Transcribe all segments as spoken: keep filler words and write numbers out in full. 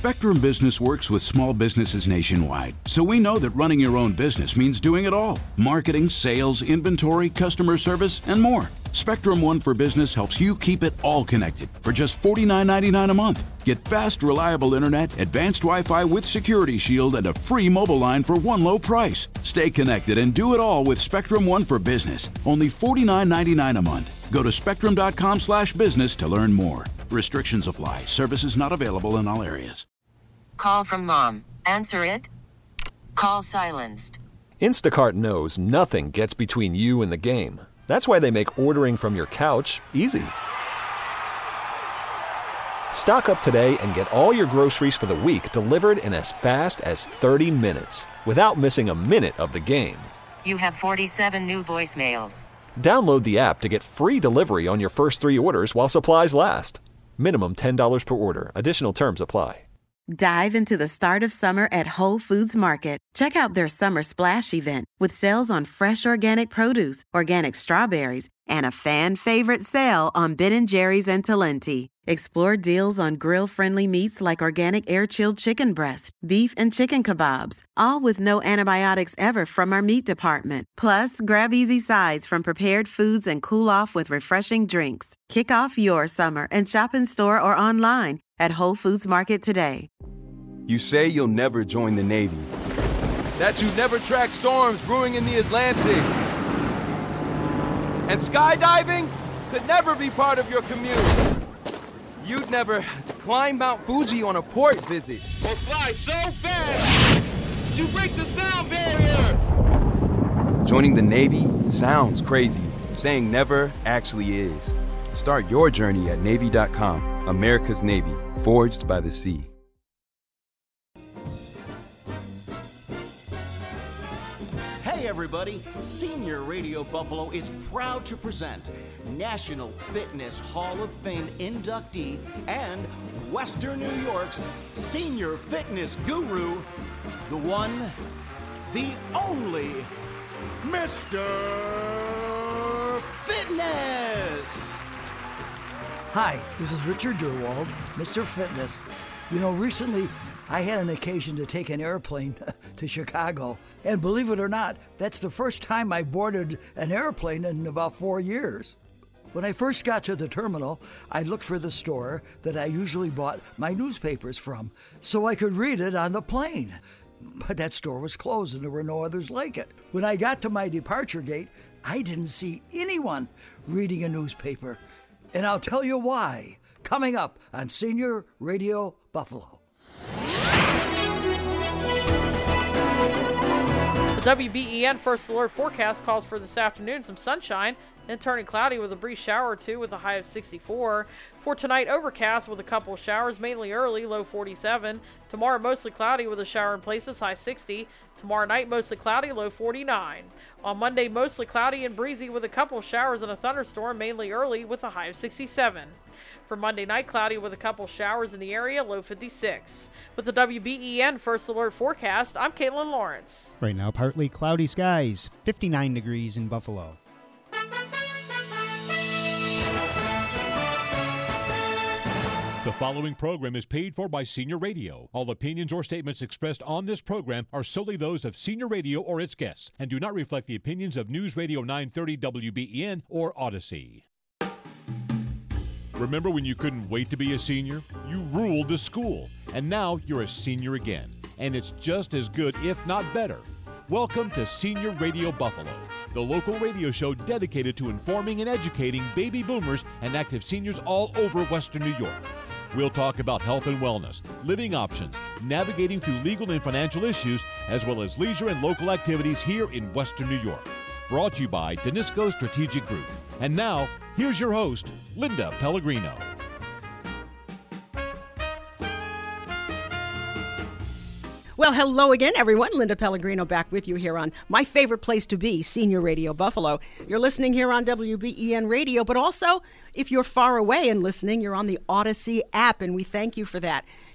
Spectrum Business works with small businesses nationwide, so we know that running your own business means doing it all. Marketing, sales, inventory, customer service, and more. Spectrum One for Business helps you keep it all connected for just forty-nine ninety-nine a month. Get fast, reliable internet, advanced Wi-Fi with Security Shield, and a free mobile line for one low price. Stay connected and do it all with Spectrum One for Business. Only forty-nine ninety-nine a month. Go to spectrum.com slash business to learn more. Restrictions apply. Services not available in all areas. Call from mom. Answer it. Call silenced. Instacart knows nothing gets between you and the game. That's why they make ordering from your couch easy. Stock up today and get all your groceries for the week delivered in as fast as thirty minutes without missing a minute of the game. You have forty-seven new voicemails. Download the app to get free delivery on your first three orders while supplies last. Minimum ten dollars per order. Additional terms apply. Dive into the start of summer at Whole Foods Market. Check out their Summer Splash event with sales on fresh organic produce, organic strawberries, and a fan-favorite sale on Ben and Jerry's and Talenti. Explore deals on grill-friendly meats like organic air-chilled chicken breast, beef and chicken kebabs, all with no antibiotics ever from our meat department. Plus, grab easy sides from prepared foods and cool off with refreshing drinks. Kick off your summer and shop in store or online at Whole Foods Market today. You say you'll never join the Navy, that you never track storms brewing in the Atlantic, and skydiving could never be part of your commute. You'd never climb Mount Fuji on a port visit. Or fly so fast, you break the sound barrier. Joining the Navy sounds crazy. Saying never actually is. Start your journey at Navy dot com. America's Navy, forged by the sea. Hey everybody, Senior Radio Buffalo is proud to present National Fitness Hall of Fame inductee and Western New York's senior fitness guru, the one, the only, Mister Fitness! Hi, this is Richard Durwald, Mister Fitness. You know, recently I had an occasion to take an airplane to Chicago. And believe it or not, that's the first time I boarded an airplane in about four years. When I first got to the terminal, I looked for the store that I usually bought my newspapers from so I could read it on the plane. But that store was closed and there were no others like it. When I got to my departure gate, I didn't see anyone reading a newspaper. And I'll tell you why, coming up on Senior Radio Buffalo. The W B E N First Alert forecast calls for this afternoon some sunshine, then turning cloudy with a brief shower or two with a high of sixty-four. For tonight, overcast with a couple of showers, mainly early, low forty-seven. Tomorrow, mostly cloudy with a shower in places, high sixty. Tomorrow night, mostly cloudy, low forty-nine. On Monday, mostly cloudy and breezy with a couple of showers and a thunderstorm, mainly early, with a high of sixty-seven. For Monday night, cloudy with a couple showers in the area, low fifty-six. With the W B E N First Alert forecast, I'm Caitlin Lawrence. Right now, partly cloudy skies, fifty-nine degrees in Buffalo. The following program is paid for by Senior Radio. All opinions or statements expressed on this program are solely those of Senior Radio or its guests and do not reflect the opinions of News Radio nine thirty W B E N or Odyssey. Remember when you couldn't wait to be a senior? You ruled the school, and now you're a senior again. And it's just as good, if not better. Welcome to Senior Radio Buffalo, the local radio show dedicated to informing and educating baby boomers and active seniors all over Western New York. We'll talk about health and wellness, living options, navigating through legal and financial issues, as well as leisure and local activities here in Western New York. Brought to you by Danisco Strategic Group. And now, here's your host, Linda Pellegrino. Well, hello again, everyone. Linda Pellegrino back with you here on my favorite place to be, Senior Radio Buffalo. You're listening here on W B E N Radio, but also, if you're far away and listening, you're on the Odyssey app, and we thank you for that.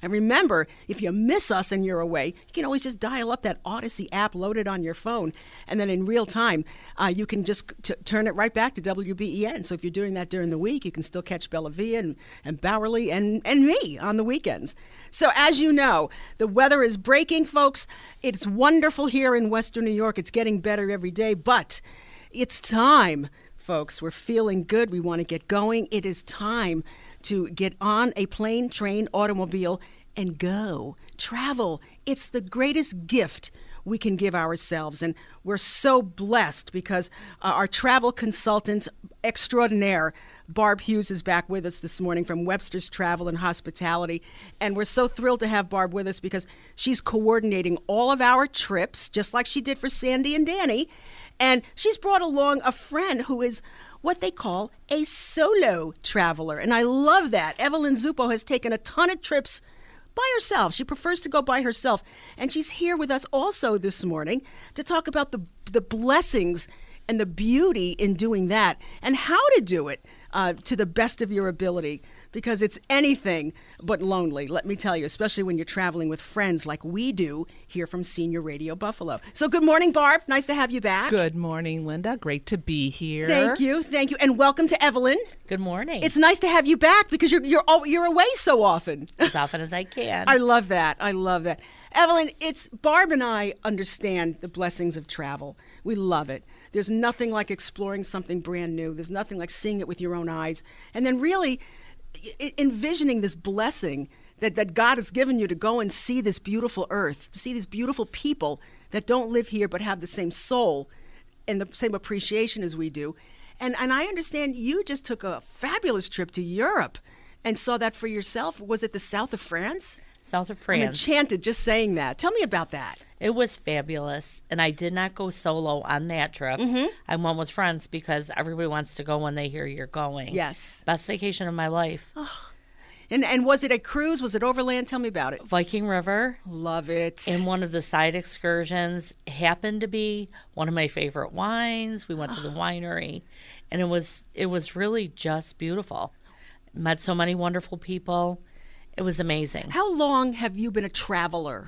And remember, if you miss us and you're away, you can always just dial up that Odyssey app loaded on your phone. And then in real time, uh, you can just t- turn it right back to W B E N. So if you're doing that during the week, you can still catch Bella Via and, and Bowerly and, and me on the weekends. So as you know, the weather is breaking, folks. It's wonderful here in Western New York. It's getting better every day, but it's time, folks. We're feeling good. We want to get going. It is time to get on a plane, train, automobile, and go. Travel. It's the greatest gift we can give ourselves. And we're so blessed because uh, our travel consultant extraordinaire, Barb Hughes, is back with us this morning from Webster's Travel and Hospitality. And we're so thrilled to have Barb with us because she's coordinating all of our trips, just like she did for Sandy and Danny. And she's brought along a friend who is what they call a solo traveler. And I love that. Evelyn Zupo has taken a ton of trips by herself. She prefers to go by herself. And she's here with us also this morning to talk about the the blessings and the beauty in doing that and how to do it uh, to the best of your ability, because it's anything but lonely, let me tell you, especially when you're traveling with friends like we do here from Senior Radio Buffalo. So good morning, Barb. Nice to have you back. Good morning, Linda. Great to be here. Thank you. Thank you. And welcome to Evelyn. Good morning. It's nice to have you back because you're you're you're away so often. As often as I can. I love that. I love that. Evelyn, it's Barb and I understand the blessings of travel. We love it. There's nothing like exploring something brand new. There's nothing like seeing it with your own eyes. And then really envisioning this blessing that, that God has given you to go and see this beautiful earth, to see these beautiful people that don't live here but have the same soul and the same appreciation as we do. And and I understand you just took a fabulous trip to Europe and saw that for yourself. Was it the south of France? South of France. I'm enchanted just saying that. Tell me about that. It was fabulous. And I did not go solo on that trip. Mm-hmm. I went with friends because everybody wants to go when they hear you're going. Yes. Best vacation of my life. Oh. And and was it a cruise? Was it overland? Tell me about it. Viking River. Love it. And one of the side excursions happened to be one of my favorite wines. We went to the winery. And it was it was really just beautiful. Met so many wonderful people. It was amazing. How long have you been a traveler?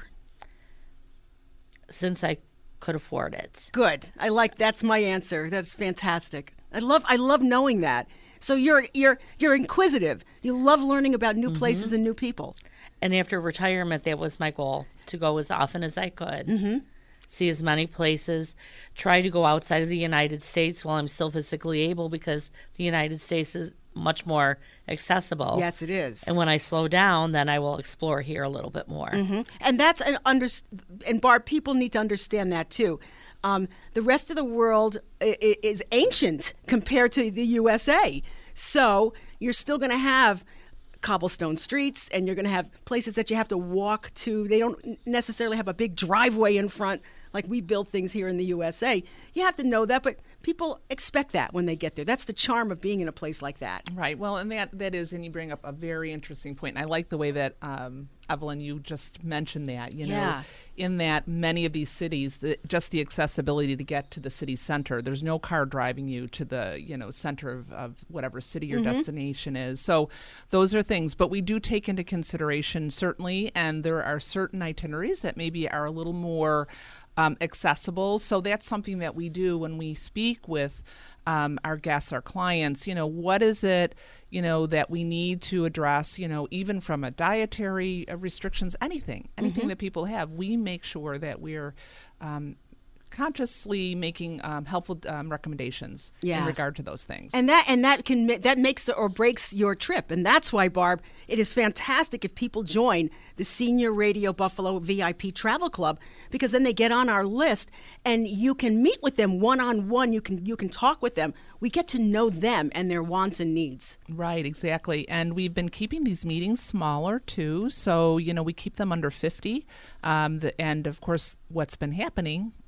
Since I could afford it. Good. I like that's my answer. That's fantastic. I love I love knowing that. So you're you're you're inquisitive. You love learning about new places Mm-hmm. and new people. And after retirement, that was my goal, to go as often as I could. Mm-hmm. See as many places, try to go outside of the United States while I'm still physically able, because the United States is much more accessible. Yes, it is. And when I slow down, then I will explore here a little bit more. Mm-hmm. And that's an under and Barb, people need to understand that too. Um, the rest of the world is, is ancient compared to the U S A. So you're still going to have cobblestone streets, and you're going to have places that you have to walk to. They don't necessarily have a big driveway in front like we build things here in the U S A. You have to know that, but people expect that when they get there. That's the charm of being in a place like that. Right. Well, and that that is, and you bring up a very interesting point. And I like the way that, um, Evelyn, you just mentioned that, you know, Yeah. in that many of these cities, the, just the accessibility to get to the city center. There's no car driving you to the, you know, center of, of whatever city your Mhm. destination is. So those are things. But we do take into consideration, certainly, and there are certain itineraries that maybe are a little more Um, accessible. So that's something that we do when we speak with um, our guests, our clients. You know, what is it, you know, that we need to address, you know, even from a dietary uh, restrictions, anything, anything Mhm. that people have, we make sure that we're um, consciously making um, helpful um, recommendations Yeah. in regard to those things. And that and that can ma- that makes or breaks your trip. And that's why, Barb, it is fantastic if people join the Senior Radio Buffalo V I P Travel Club, because then they get on our list and you can meet with them one on one. You can you can talk with them. We get to know them and their wants and needs. Right, exactly. And we've been keeping these meetings smaller too. So, you know, we keep them under fifty. Um, the, and of course, what's been happening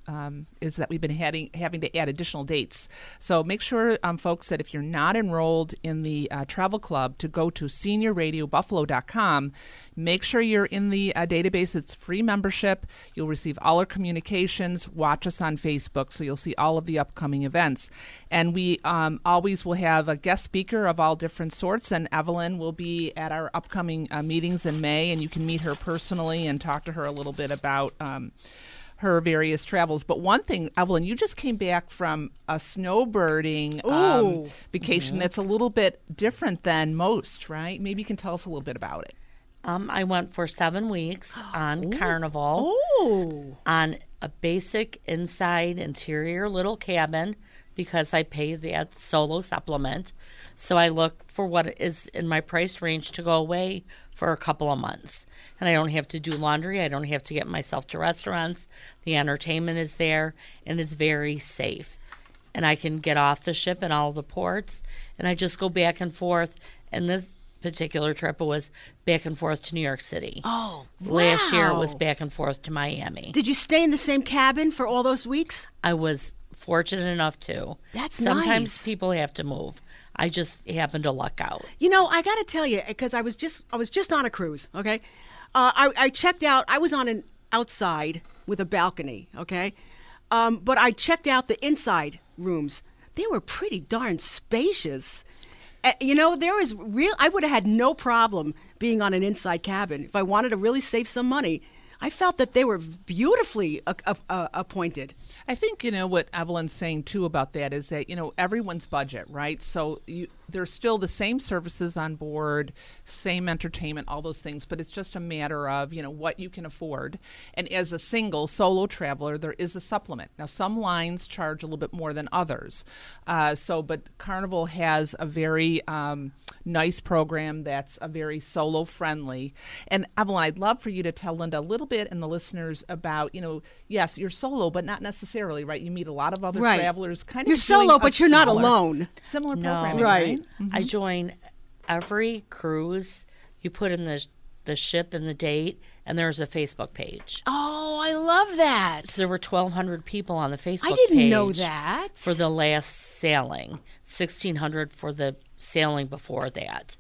um, is that we've been having, having to add additional dates. So make sure, um, folks, that if you're not enrolled in the uh, travel club, to go to senior radio buffalo dot com. Make sure you're in the uh, database. It's free membership. You'll receive all our communications. Watch us on Facebook, so you'll see all of the upcoming events. And we um, always will have a guest speaker of all different sorts, and Evelyn will be at our upcoming uh, meetings in May, and you can meet her personally and talk to her a little bit about um, her various travels. But one thing, Evelyn, you just came back from a snowbirding um, vacation Mm-hmm. that's a little bit different than most, right? Maybe you can tell us a little bit about it. Um, I went for seven weeks on Carnival Oh. on a basic inside interior little cabin because I pay that solo supplement. So I look for what is in my price range to go away for a couple of months. And I don't have to do laundry. I don't have to get myself to restaurants. The entertainment is there, and it's very safe. And I can get off the ship in all the ports, and I just go back and forth. And this particular trip, it was back and forth to New York City. Oh, Last year it wow. was back and forth to Miami. Did you stay in the same cabin for all those weeks? I was fortunate enough to. That's Sometimes nice. people have to move. I just happened to luck out. You know, I got to tell you, because I was just I was just on a cruise. Okay, uh, I, I checked out. I was on an outside with a balcony. Okay, um, but I checked out the inside rooms. They were pretty darn spacious. Uh, you know, there was real. I would have had no problem being on an inside cabin if I wanted to really save some money. I felt that they were beautifully uh, uh, appointed. I think, you know, what Evelyn's saying, too, about that is that, you know, everyone's budget, right? So you, there's still the same services on board, same entertainment, all those things, but it's just a matter of, you know, what you can afford. And as a single solo traveler, there is a supplement. Now, some lines charge a little bit more than others. Uh, so, but Carnival has a very um, nice program that's a very solo-friendly. And Evelyn, I'd love for you to tell Linda a little bit and the listeners about, you know, yes, you're solo, but not necessarily, right? You meet a lot of other Right. travelers. Kind You're of solo, doing a but you're not similar- alone. Similar No. programming, Right. right? Mhm. I join every cruise. You put in the the ship and the date, and there's a Facebook page. Oh, I love that. So there were twelve hundred people on the Facebook I didn't page know that. for the last sailing, sixteen hundred for the sailing before that.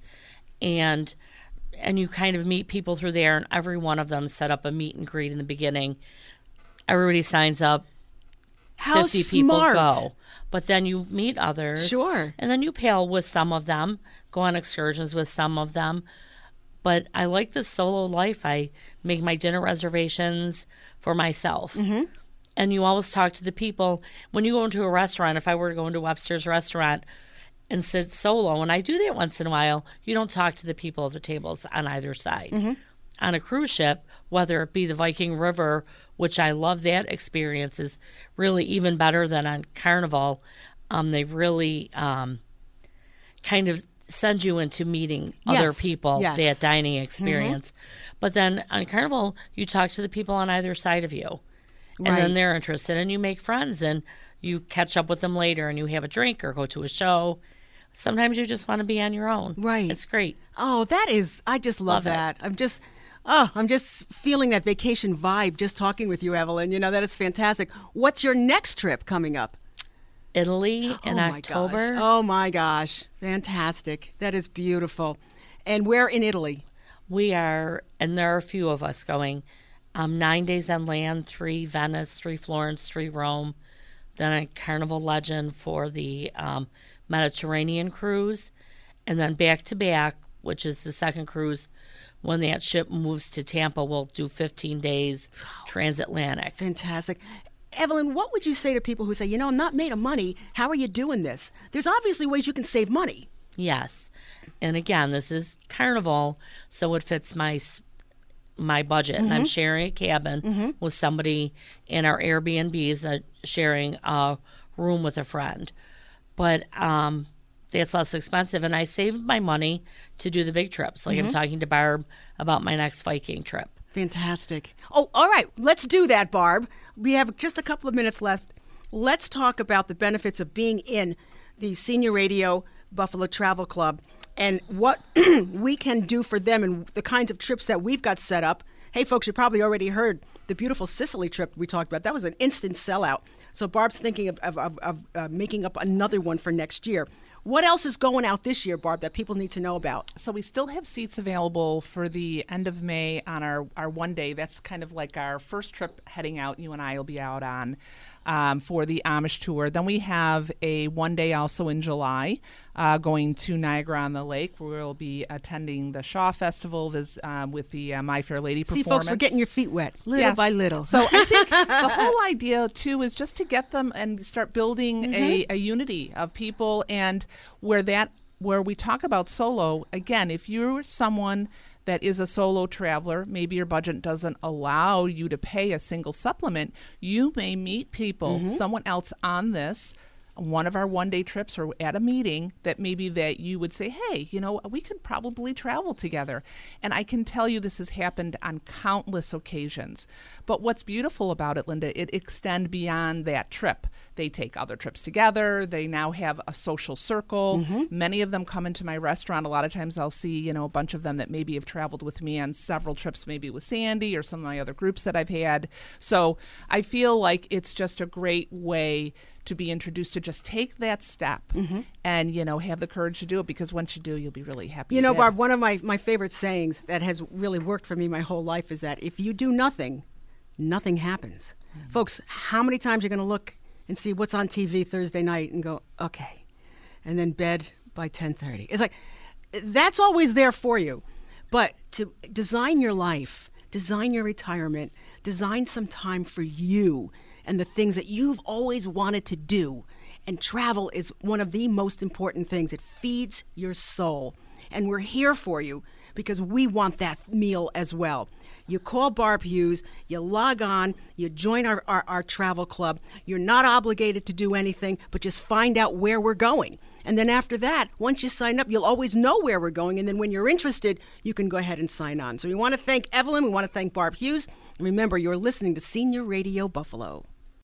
And and you kind of meet people through there, and every one of them set up a meet and greet in the beginning. Everybody signs up. How fifty smart. people go. But then you meet others. Sure. And then you pail with some of them, go on excursions with some of them. But I like this solo life. I make my dinner reservations for myself. Mm-hmm. And you always talk to the people. When you go into a restaurant, if I were to go into Webster's restaurant and sit solo, and I do that once in a while, you don't talk to the people at the tables on either side. Mm-hmm. On a cruise ship, whether it be the Viking River, which I love that experience, is really even better than on Carnival. Um, they really um, kind of send you into meeting Yes, other people, yes. that dining experience. But then on Carnival, you talk to the people on either side of you. And Right. then they're interested, and you make friends, and you catch up with them later, and you have a drink or go to a show. Sometimes you just want to be on your own. Right. It's great. Oh, that is, I just love, Love it. that. I'm just, oh, I'm just feeling that vacation vibe just talking with you, Evelyn. You know, that is fantastic. What's your next trip coming up? Italy in oh my October. Gosh. Oh my gosh. Fantastic. That is beautiful. And where in Italy? We are, and there are a few of us going, um, nine days on land, three Venice, three Florence, three Rome, then a Carnival Legend for the um, Mediterranean cruise, and then back to back, which is the second cruise. When that ship moves to Tampa, we'll do fifteen days transatlantic. Fantastic. Evelyn, what would you say to people who say, you know, I'm not made of money. How are you doing this? There's obviously ways you can save money. Yes. And again, this is Carnival, so it fits my s- my budget. And I'm Mhm. sharing a cabin Mhm. with somebody in our Airbnbs, uh, sharing a room with a friend. But um, that's less expensive. And I saved my money to do the big trips. Like I'm Mhm. talking to Barb about my next Viking trip. Fantastic. Oh, all right. Let's do that, Barb. We have just a couple of minutes left. Let's talk about the benefits of being in the Senior Radio Buffalo Travel Club and what we can do for them and the kinds of trips that we've got set up. Hey, folks, you probably already heard the beautiful Sicily trip we talked about. That was an instant sellout. So Barb's thinking of, of, of, of uh, making up another one for next year. What else is going out this year, Barb, that people need to know about? So we still have seats available for the end of May on our, our one day. That's kind of like our first trip heading out. You and I will be out on um, for the Amish tour. Then we have a one day also in July uh, going to Niagara on the Lake, where we'll be attending the Shaw Festival this, um, with the uh, My Fair Lady See, performance. folks, we're getting your feet wet, little Yes. by little. So I think the whole idea, too, is just to get them and start building Mm-hmm. a, a unity of people, and where that where we talk about solo, again, if you're someone that is a solo traveler, maybe your budget doesn't allow you to pay a single supplement, you may meet people, Mm-hmm. someone else on this, one of our one-day trips or at a meeting that maybe that you would say, hey, you know, we could probably travel together. And I can tell you this has happened on countless occasions. But what's beautiful about it, Linda, it extends beyond that trip. They take other trips together. They now have a social circle. Mm-hmm. Many of them come into my restaurant. A lot of times I'll see, you know, a bunch of them that maybe have traveled with me on several trips, maybe with Sandy or some of my other groups that I've had. So I feel like it's just a great way to be introduced, to just take that step Mm-hmm. and, you know, have the courage to do it, because once you do, you'll be really happy. You know, did. Barb, one of my, my favorite sayings that has really worked for me my whole life is that if you do nothing, nothing happens. Mm-hmm. Folks, how many times are you going to look and see what's on T V Thursday night and go, okay, and then bed by ten thirty? It's like, that's always there for you. But to design your life, design your retirement, design some time for you and the things that you've always wanted to do. And travel is one of the most important things. It feeds your soul. And we're here for you because we want that meal as well. You call Barb Hughes, you log on, you join our, our, our travel club. You're not obligated to do anything, but just find out where we're going. And then after that, once you sign up, you'll always know where we're going. And then when you're interested, you can go ahead and sign on. So we want to thank Evelyn. We want to thank Barb Hughes. And remember, you're listening to Senior Radio Buffalo.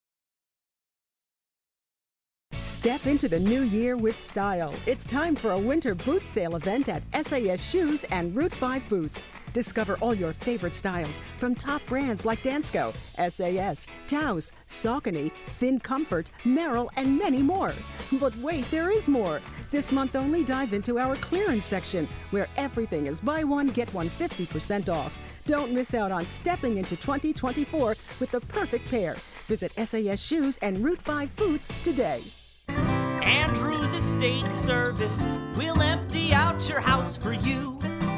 Step into the new year with style. It's time for a winter boot sale event at S A S Shoes and Route five Boots. Discover all your favorite styles from top brands like Dansko, S A S, Taos, Saucony, Finn Comfort, Merrill, and many more. But wait, there is more. This month only, dive into our clearance section, where everything is buy one, get one fifty percent off. Don't miss out on stepping into twenty twenty-four with the perfect pair. Visit S A S Shoes and Route five Boots today. Andrews Estate Service will empty out your house for you.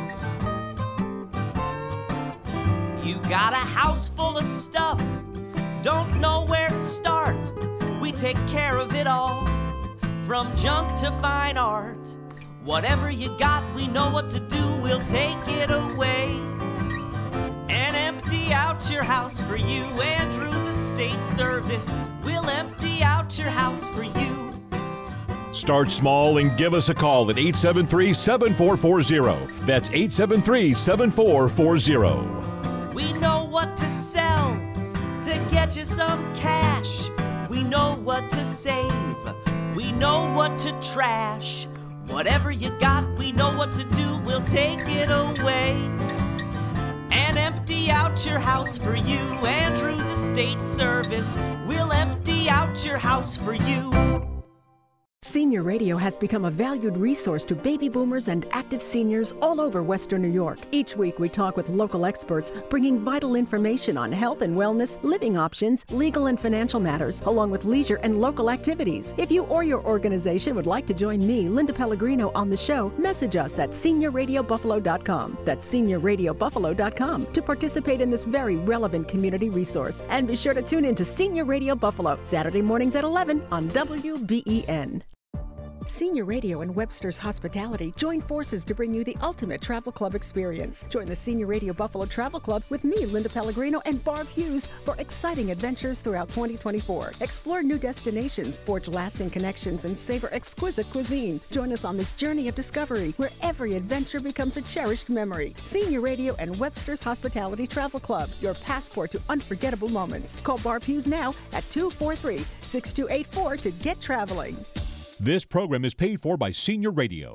You got a house full of stuff, don't know where to start. We take care of it all, from junk to fine art. Whatever you got, we know what to do, we'll take it away and empty out your house for you. Andrews Estate Service will empty out your house for you. Start small and give us a call at eight seven three, seven four four zero. That's eight seven three, seven four four zero. We know what to sell to get you some cash. We know what to save. We know what to trash. Whatever you got, we know what to do. We'll take it away and empty out your house for you. Andrews Estate Service will empty out your house for you. Senior Radio has become a valued resource to baby boomers and active seniors all over Western New York. Each week we talk with local experts, bringing vital information on health and wellness, living options, legal and financial matters, along with leisure and local activities. If you or your organization would like to join me, Linda Pellegrino, on the show, message us at senior radio buffalo dot com. That's senior radio buffalo dot com to participate in this very relevant community resource. And be sure to tune in to Senior Radio Buffalo, Saturday mornings at eleven on W B E N. Senior Radio and Webster's Hospitality join forces to bring you the ultimate travel club experience. Join the Senior Radio Buffalo Travel Club with me, Linda Pellegrino, and Barb Hughes for exciting adventures throughout twenty twenty-four. Explore new destinations, forge lasting connections, and savor exquisite cuisine. Join us on this journey of discovery where every adventure becomes a cherished memory. Senior Radio and Webster's Hospitality Travel Club, your passport to unforgettable moments. Call Barb Hughes now at two four three, six two eight four to get traveling. This program is paid for by Senior Radio.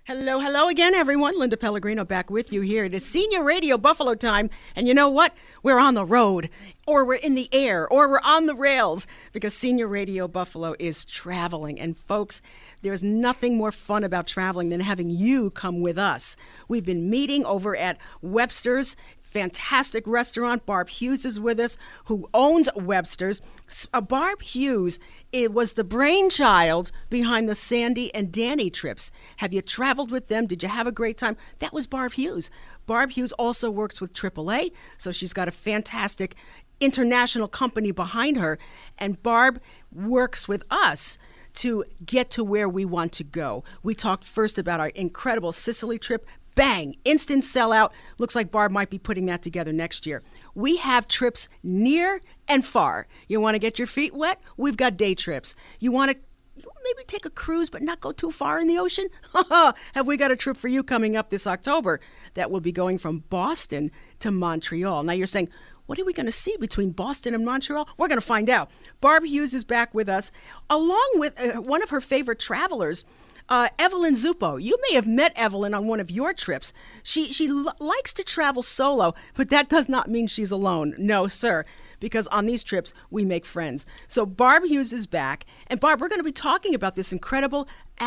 Hello, hello again, everyone. Linda Pellegrino back with you here. It is Senior Radio Buffalo time. And you know what? We're on the road, or we're in the air, or we're on the rails, because Senior Radio Buffalo is traveling. And folks, there's nothing more fun about traveling than having you come with us. We've been meeting over at Webster's, fantastic restaurant. Barb Hughes is with us, who owns Webster's. Uh, Barb Hughes, it was the brainchild behind the Sandy and Danny trips. Have you traveled with them? Did you have a great time? That was Barb Hughes. Barb Hughes also works with triple A, so she's got a fantastic international company behind her. And Barb works with us to get to where we want to go. We talked first about our incredible Sicily trip. Bang! Instant sellout. Looks like Barb might be putting that together next year. We have trips near and far. You want to get your feet wet? We've got day trips. You want to maybe take a cruise but not go too far in the ocean? Have we got a trip for you coming up this October that will be going from Boston to Montreal. Now you're saying, what are we going to see between Boston and Montreal? We're going to find out. Barb Hughes is back with us, along with uh, one of her favorite travelers, Uh, Evelyn Zuppo. You may have met Evelyn on one of your trips. She she l- likes to travel solo, but that does not mean she's alone. No, sir, because on these trips, we make friends. So Barb Hughes is back. And Barb, we're going to be talking about this incredible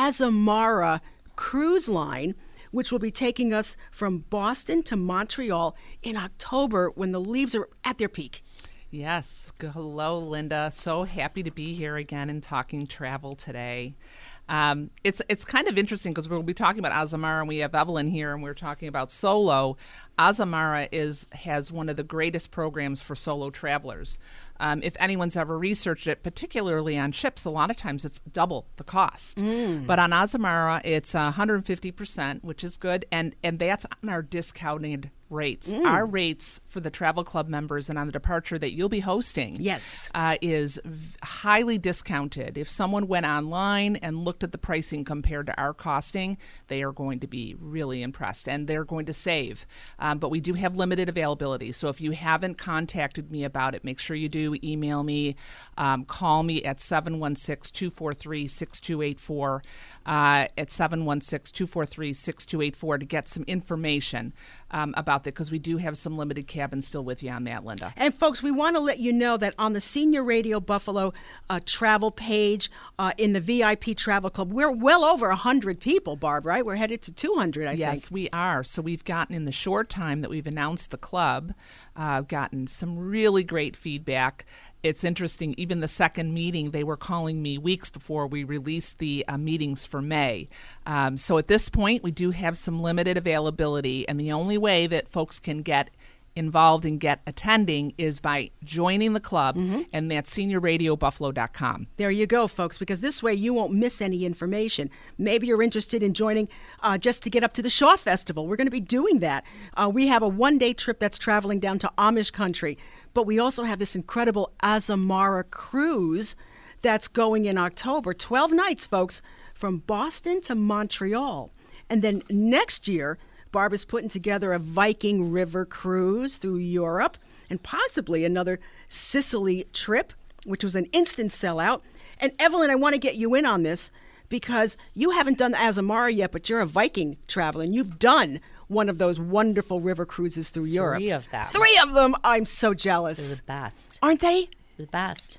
Azamara cruise line, which will be taking us from Boston to Montreal in October when the leaves are at their peak. Yes. Hello, Linda. So happy to be here again and talking travel today. Um, it's it's kind of interesting because we'll be talking about Azamara, and we have Evelyn here, and we're talking about solo. Azamara is has one of the greatest programs for solo travelers. Um, if anyone's ever researched it, particularly on ships, a lot of times it's double the cost. Mm. But on Azamara, it's one hundred fifty percent, which is good, and, and that's on our discounted rates. Mm. Our rates for the Travel Club members and on the departure that you'll be hosting yes, uh, is v- highly discounted. If someone went online and looked at the pricing compared to our costing, they are going to be really impressed, and they're going to save. Um, but we do have limited availability, so if you haven't contacted me about it, make sure you do. Email me, um, call me at seven one six, two four three, six two eight four, uh, at seven one six, two four three, six two eight four to get some information um, about that, because we do have some limited cabins still with you on that, Linda. And folks, we want to let you know that on the Senior Radio Buffalo uh, travel page uh, in the V I P Travel Club, we're well over one hundred people, Barb, right? We're headed to two hundred, I yes, think. Yes, we are. So we've gotten, in the short time that we've announced the club, uh, gotten some really great feedback. It's interesting, even the second meeting, they were calling me weeks before we released the uh, meetings for May. Um, so at this point, we do have some limited availability, and the only way that folks can get involved and get attending is by joining the club, mm-hmm. and that's senior radio buffalo dot com. There you go, folks, because this way you won't miss any information. Maybe you're interested in joining uh, just to get up to the Shaw Festival. We're going to be doing that. Uh, we have a one-day trip that's traveling down to Amish country, but we also have this incredible Azamara cruise that's going in October. twelve nights, folks, from Boston to Montreal. And then next year, Barb is putting together a Viking River cruise through Europe and possibly another Sicily trip, which was an instant sellout. And Evelyn, I want to get you in on this because you haven't done the Azamara yet, but you're a Viking traveler, and you've done one of those wonderful river cruises through Three Europe. Three of them. Three of them. I'm so jealous. They're the best. Aren't they? The best.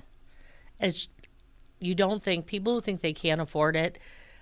As you don't think, people who think they can't afford it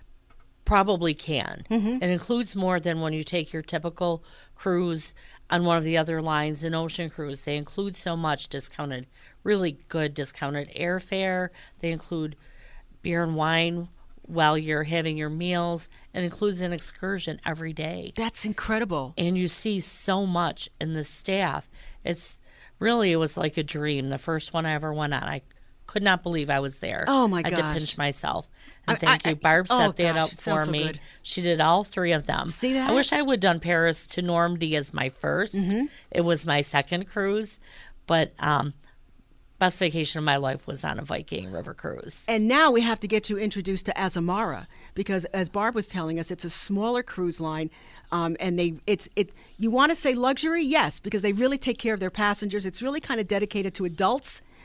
probably can. Mm-hmm. It includes more than when you take your typical cruise on one of the other lines, an ocean cruise. They include so much discounted, really good discounted airfare. They include beer and wine while you're having your meals. It includes an excursion every day. That's incredible. And you see so much in the staff. It's really, it was like a dream. The first one I ever went on, I could not believe I was there. Oh, my I gosh. had to pinch myself. And I- thank I- you. Barb I- set oh, that gosh, up it for sounds so me. good. She did all three of them. See that? I wish I would have done Paris to Normandy as my first. Mm-hmm. It was my second cruise. But um, best vacation of my life was on a Viking River cruise. And now we have to get you introduced to Azamara because, as Barb was telling us, it's a smaller cruise line, um, and they it's it. You want to say luxury, yes, because they really take care of their passengers. It's really kind of dedicated to adults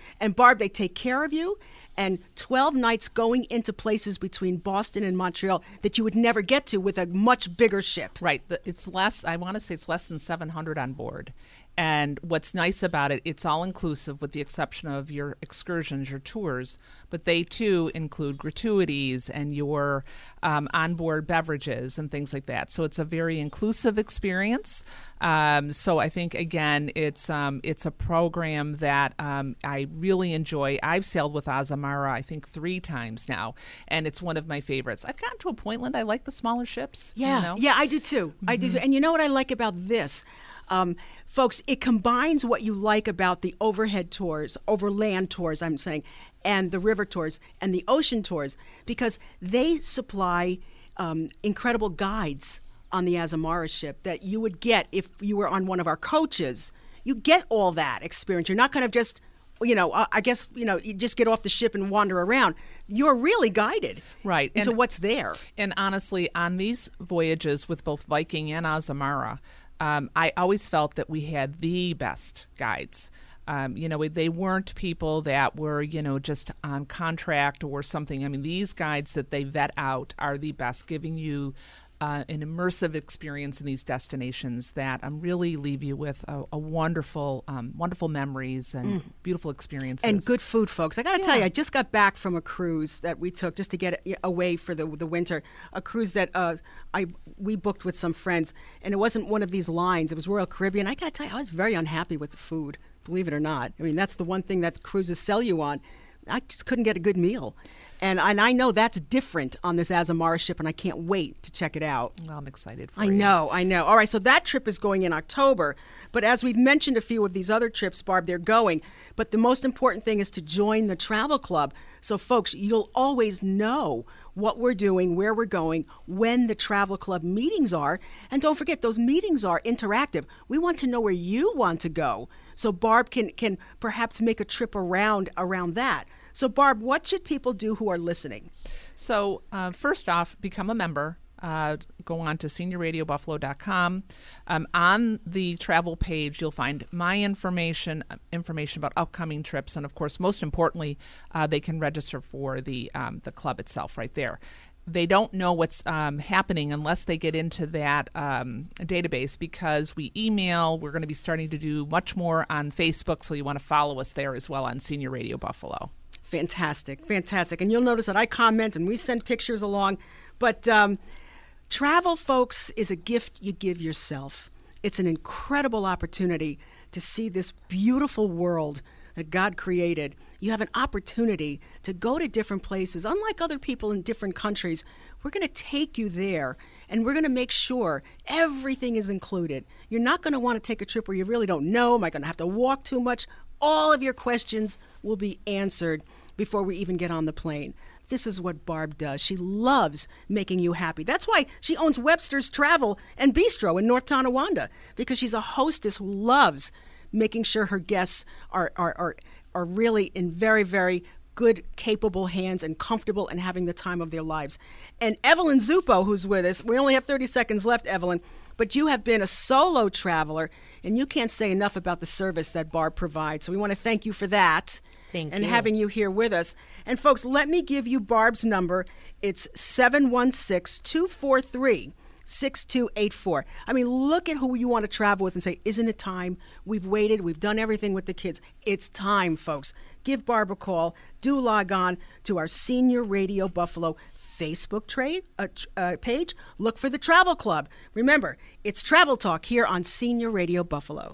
And Barb, they take care of you. And twelve nights going into places between Boston and Montreal that you would never get to with a much bigger ship. Right. It's less, I want to say it's less than seven hundred on board. And what's nice about it, it's all inclusive with the exception of your excursions, your tours, but they too include gratuities and your um, onboard beverages and things like that. So it's a very inclusive experience. Um, so I think, again, it's um, it's a program that um, I really enjoy. I've sailed with Azamara, I think, three times now, and it's one of my favorites. I've gotten to a point, Linda, I like the smaller ships. Yeah, you know? yeah, I do too. Mm-hmm. I do too. And you know what I like about this? Um, folks, it combines what you like about the overhead tours, overland tours, I'm saying, and the river tours and the ocean tours, because they supply um, incredible guides on the Azamara ship that you would get if you were on one of our coaches. You get all that experience. You're not kind of just, you know, uh, I guess, you know, you just get off the ship and wander around. You're really guided right. into and, what's there. And honestly, on these voyages with both Viking and Azamara, Um, I always felt that we had the best guides. Um, you know, they weren't people that were, you know, just on contract or something. I mean, these guides that they vet out are the best, giving you uh, an immersive experience in these destinations that um, really leave you with a, a wonderful, um, wonderful memories and mm. beautiful experiences. And good food, folks. I got to yeah. tell you, I just got back from a cruise that we took just to get away for the the winter. A cruise that uh, I we booked with some friends, and it wasn't one of these lines. It was Royal Caribbean. I got to tell you, I was very unhappy with the food, believe it or not. I mean, that's the one thing that cruises sell you on. I just couldn't get a good meal. And and I know that's different on this Azamara ship, and I can't wait to check it out. Well, I'm excited for I you. know, I know. All right, so that trip is going in October. But as we've mentioned a few of these other trips, Barb, they're going. But the most important thing is to join the travel club. So, folks, you'll always know what we're doing, where we're going, when the travel club meetings are. And don't forget, those meetings are interactive. We want to know where you want to go. So Barb can, can perhaps make a trip around around that. So, Barb, what should people do who are listening? So, uh, first off, become a member. Uh, go on to senior radio buffalo dot com. Um, on the travel page, you'll find my information, information about upcoming trips, and of course, most importantly, uh, they can register for the um, the club itself right there. They don't know what's um, happening unless they get into that um, database, because we email. We're going to be starting to do much more on Facebook, so you want to follow us there as well on Senior Radio Buffalo. Fantastic, fantastic. And you'll notice that I comment and we send pictures along. But um, travel, folks, is a gift you give yourself. It's an incredible opportunity to see this beautiful world that God created. You have an opportunity to go to different places. Unlike other people in different countries, we're going to take you there, and we're going to make sure everything is included. You're not going to want to take a trip where you really don't know. Am I going to have to walk too much? All of your questions will be answered before we even get on the plane. This is what Barb does. She loves making you happy. That's why she owns Webster's Travel and Bistro in North Tonawanda, because she's a hostess who loves making sure her guests are are are, are really in very, very good, capable hands and comfortable and having the time of their lives. And Evelyn Zupo, who's with us, we only have thirty seconds left, Evelyn, but you have been a solo traveler, and you can't say enough about the service that Barb provides. So we want to thank you for that. Thank and you. having you here with us. And folks, let me give you Barb's number. It's seven one six, two four three, six two eight four. I mean, look at who you want to travel with and say, isn't it time? We've waited. We've done everything with the kids. It's time, folks. Give Barb a call. Do log on to our Senior Radio Buffalo Facebook trade, uh, uh, page. Look for the Travel Club. Remember, it's Travel Talk here on Senior Radio Buffalo.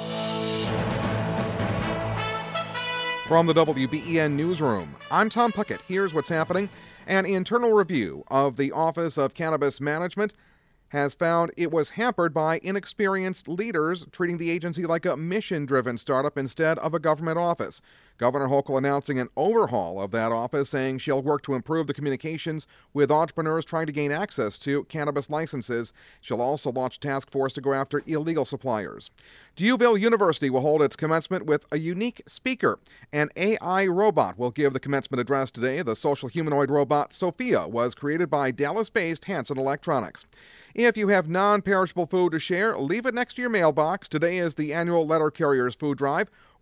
From the W B E N Newsroom, I'm Tom Puckett. Here's what's happening. An internal review of the Office of Cannabis Management has found it was hampered by inexperienced leaders treating the agency like a mission-driven startup instead of a government office. Governor Hochul announcing an overhaul of that office, saying she'll work to improve the communications with entrepreneurs trying to gain access to cannabis licenses. She'll also launch a task force to go after illegal suppliers. D'Youville University will hold its commencement with a unique speaker. An A I robot will give the commencement address today. The social humanoid robot Sophia was created by Dallas-based Hanson Electronics. If you have non-perishable food to share, leave it next to your mailbox. Today is the annual Letter Carriers Food Drive.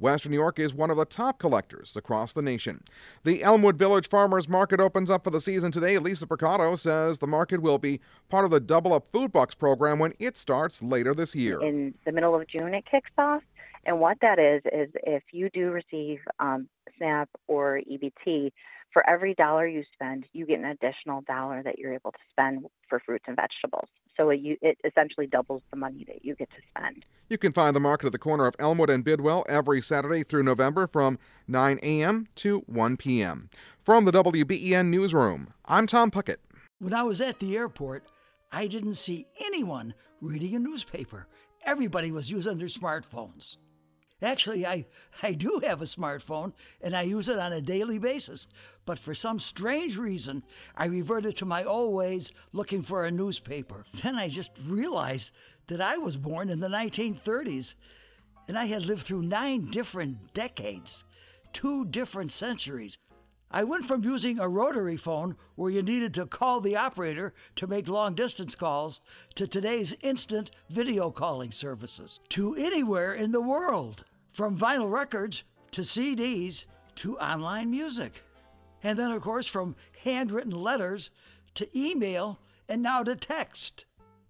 Western New York is one of the top collectors across the nation. The Elmwood Village Farmers Market opens up for the season today. Lisa Percato says the market will be part of the Double Up Food Bucks program when it starts later this year. In the middle of June, it kicks off. And what that is, is if you do receive um, SNAP or E B T, for every dollar you spend, you get an additional dollar that you're able to spend for fruits and vegetables. So it, you, it essentially doubles the money that you get to spend. You can find the market at the corner of Elmwood and Bidwell every Saturday through November from nine a.m. to one p.m. From the W B E N Newsroom, I'm Tom Puckett. When I was at the airport, I didn't see anyone reading a newspaper. Everybody was using their smartphones. Actually, I, I do have a smartphone, and I use it on a daily basis. But for some strange reason, I reverted to my old ways looking for a newspaper. Then I just realized that I was born in the nineteen thirties, and I had lived through nine different decades, two different centuries. I went from using a rotary phone where you needed to call the operator to make long-distance calls to today's instant video calling services, to anywhere in the world. From vinyl records to C Ds to online music. And then, of course, from handwritten letters to email and now to text.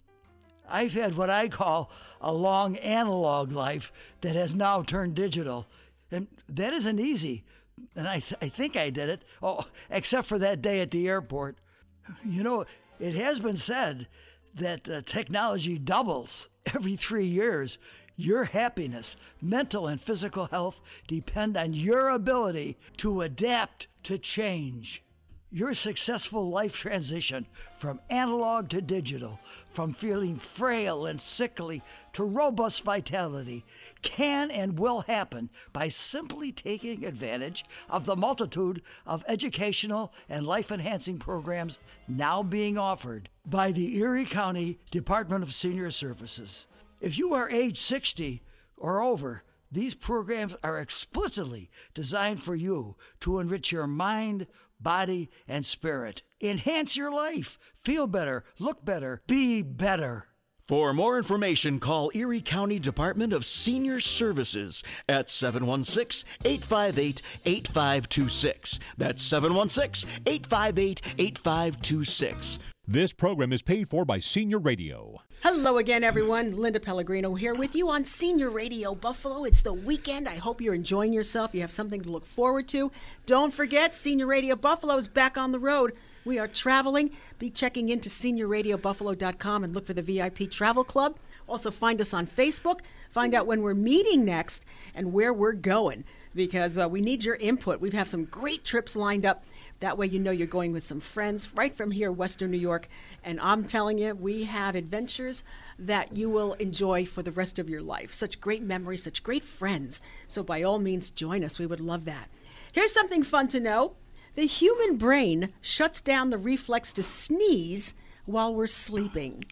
I've had what I call a long analog life that has now turned digital. And that isn't easy. And I, th- I think I did it, oh, except for that day at the airport. You know, it has been said that uh, technology doubles every three years. Your happiness, mental and physical health depend on your ability to adapt to change. Your successful life transition from analog to digital, from feeling frail and sickly to robust vitality, can and will happen by simply taking advantage of the multitude of educational and life-enhancing programs now being offered by the Erie County Department of Senior Services. If you are age sixty or over, these programs are explicitly designed for you to enrich your mind, body, and spirit. Enhance your life. Feel better. Look better. Be better. For more information, call Erie County Department of Senior Services at seven one six, eight five eight, eight five two six. That's seven one six, eight five eight, eight five two six. This program is paid for by Senior Radio. Hello again, everyone. Linda Pellegrino here with you on Senior Radio Buffalo. It's the weekend. I hope you're enjoying yourself. You have something to look forward to. Don't forget, Senior Radio Buffalo is back on the road. We are traveling. Be checking into senior radio buffalo dot com and look for the V I P Travel Club. Also, find us on Facebook. Find out when we're meeting next and where we're going, because uh, we need your input. We have some great trips lined up. That way you know you're going with some friends right from here, Western New York. And I'm telling you, we have adventures that you will enjoy for the rest of your life. Such great memories, such great friends. So by all means, join us. We would love that. Here's something fun to know. The human brain shuts down the reflex to sneeze while we're sleeping.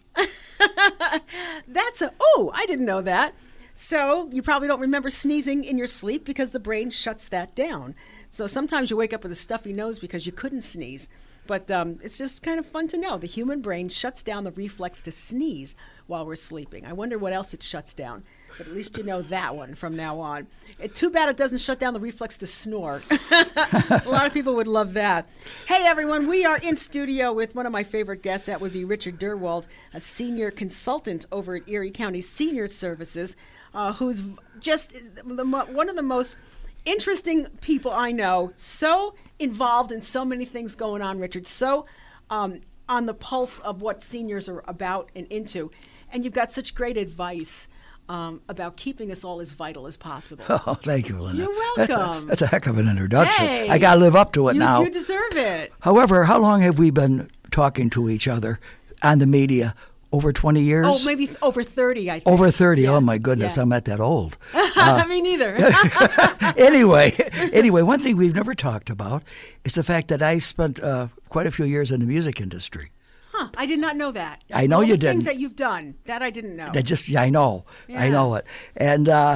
That's a, oh, I didn't know that. So you probably don't remember sneezing in your sleep because the brain shuts that down. So sometimes you wake up with a stuffy nose because you couldn't sneeze. But um, it's just kind of fun to know. The human brain shuts down the reflex to sneeze while we're sleeping. I wonder what else it shuts down. But at least you know that one from now on. It, too bad it doesn't shut down the reflex to snore. A lot of people would love that. Hey, everyone. We are in studio with one of my favorite guests. That would be Richard Durwald, a senior consultant over at Erie County Senior Services, uh, who's just the, one of the most interesting people I know. So involved in so many things going on, Richard. So um, on the pulse of what seniors are about and into. And you've got such great advice um, about keeping us all as vital as possible. Oh, thank you, Linda. You're That's welcome. a, that's a heck of an introduction. Hey, I got to live up to it you, now. You deserve it. However, how long have we been talking to each other on the media? Over twenty years? Oh, maybe th- over thirty, I think. Over thirty. Yeah. Oh, my goodness. Yeah. I'm not that old. Uh, Me neither. anyway, anyway, one thing we've never talked about is the fact that I spent uh, quite a few years in the music industry. Huh, I did not know that. I know All you the things didn't. that you've done, that I didn't know. That just, yeah, I know. Yeah. I know it. And uh,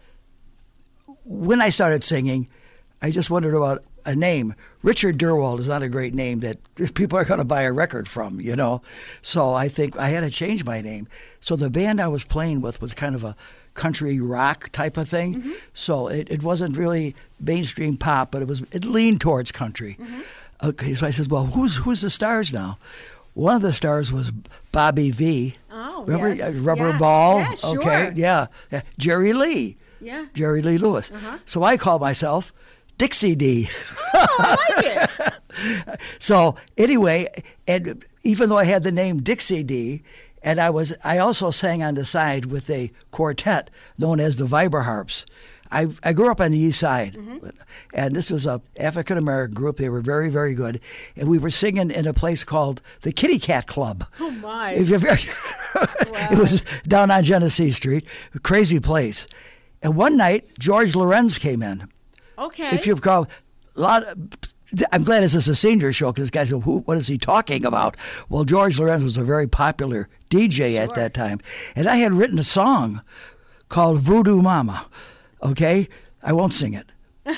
when I started singing, I just wondered about a name. Richard Durwald is not a great name that people are going to buy a record from, you know. So I think I had to change my name. So the band I was playing with was kind of a country rock type of thing. Mm-hmm. So it, it wasn't really mainstream pop, but it was it leaned towards country. Mm-hmm. Okay, so I said, well, who's who's the stars now? One of the stars was Bobby V. Oh, Remember yes. Rubber yeah. Ball? Yeah, sure. Okay, yeah. yeah. Jerry Lee. Yeah. Jerry Lee Lewis. Uh-huh. So I called myself Dixie D. Oh, I like it. So anyway, and even though I had the name Dixie D, and I was, I also sang on the side with a quartet known as the Vibraharps. I I grew up on the East Side, mm-hmm. and this was a African American group. They were very very good, and we were singing in a place called the Kitty Cat Club. Oh my! If you're very, wow. It was down on Genesee Street, a crazy place. And one night George Lorenz came in. Okay. If you recall, a lot. Of, I'm glad this is a senior show because guys go, Who, what is he talking about? Well, George Lorenz was a very popular D J sure. at that time, and I had written a song called Voodoo Mama. Okay, I won't sing it.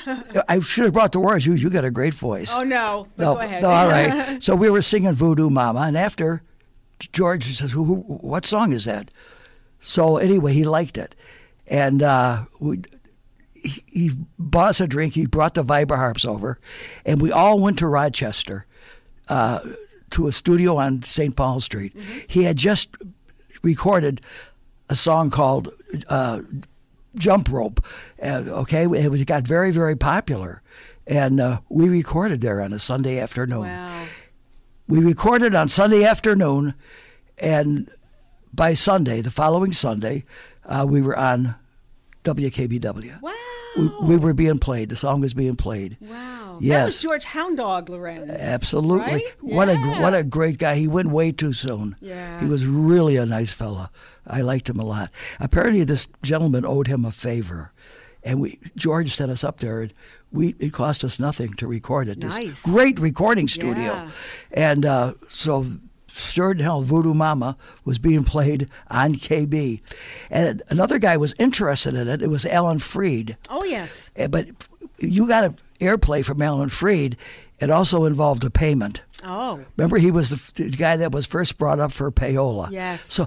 I should have brought the words. You, you got a great voice. Oh no, but no, go ahead. No, all right. So we were singing Voodoo Mama, and after George says, Who, "What song is that?" So anyway, he liked it, and uh, we, he, he bought us a drink. He brought the Vibraharps over, and we all went to Rochester uh, to a studio on Saint Paul Street. Mm-hmm. He had just recorded a song called. Uh, Jump Rope, uh, okay? It got very, very popular. And uh, we recorded there on a Sunday afternoon. Wow. We recorded on Sunday afternoon, and by Sunday, the following Sunday, uh, we were on W K B W. Wow. We, we were being played. The song was being played. Wow. Yes. That was George Hound Dog Lorenz. Absolutely. Right? What yeah. a what a great guy. He went way too soon. Yeah. He was really a nice fella. I liked him a lot. Apparently this gentleman owed him a favor. And we George sent us up there, and we it cost us nothing to record it. This nice. Great recording studio. Yeah. And uh, so Sure in Hell, Voodoo Mama was being played on K B. And another guy was interested in it. It was Alan Freed. Oh, yes. But you got an airplay from Alan Freed. It also involved a payment. Oh. Remember, he was the, the guy that was first brought up for payola. Yes. So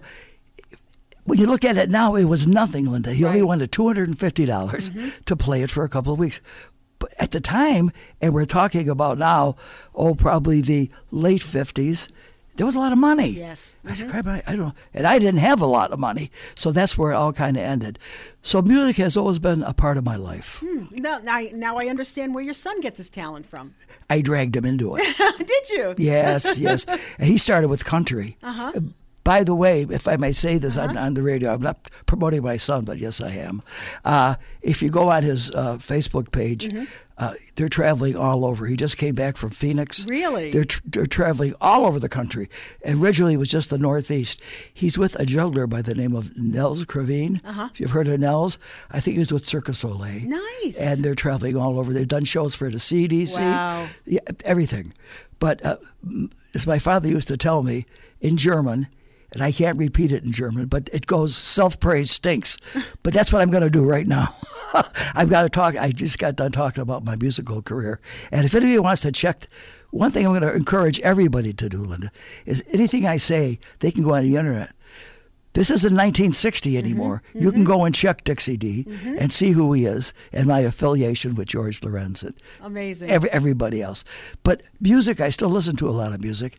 when you look at it now, it was nothing, Linda. He right. only wanted two hundred fifty dollars mm-hmm. to play it for a couple of weeks. But at the time, and we're talking about now, oh, probably the late fifties, there was a lot of money. Yes. I said, crap, I, I don't know. And I didn't have a lot of money. So that's where it all kind of ended. So music has always been a part of my life. Hmm. Now, now, now I understand where your son gets his talent from. I dragged him into it. Did you? Yes, yes. And he started with country. Uh-huh. By the way, if I may say this uh-huh. on, on the radio, I'm not promoting my son, but yes, I am. Uh, if you go on his uh, Facebook page, mm-hmm. uh, they're traveling all over. He just came back from Phoenix. Really? They're, tr- they're traveling all over the country. And originally it was just the Northeast. He's with a juggler by the name of Nels Cravine. Uh-huh. If you've heard of Nels, I think he was with Cirque du Soleil. Nice. And they're traveling all over. They've done shows for the C D C. Wow. Yeah, everything. But uh, as my father used to tell me, in German, and I can't repeat it in German, but it goes, self-praise stinks. But that's what I'm going to do right now. I've got to talk. I just got done talking about my musical career. And if anybody wants to check, one thing I'm going to encourage everybody to do, Linda, is anything I say, they can go on the internet. This isn't nineteen sixty anymore. Mm-hmm. You can go and check Dixie D mm-hmm. and see who he is and my affiliation with George Lorenz and Amazing. Every, everybody else. But music, I still listen to a lot of music.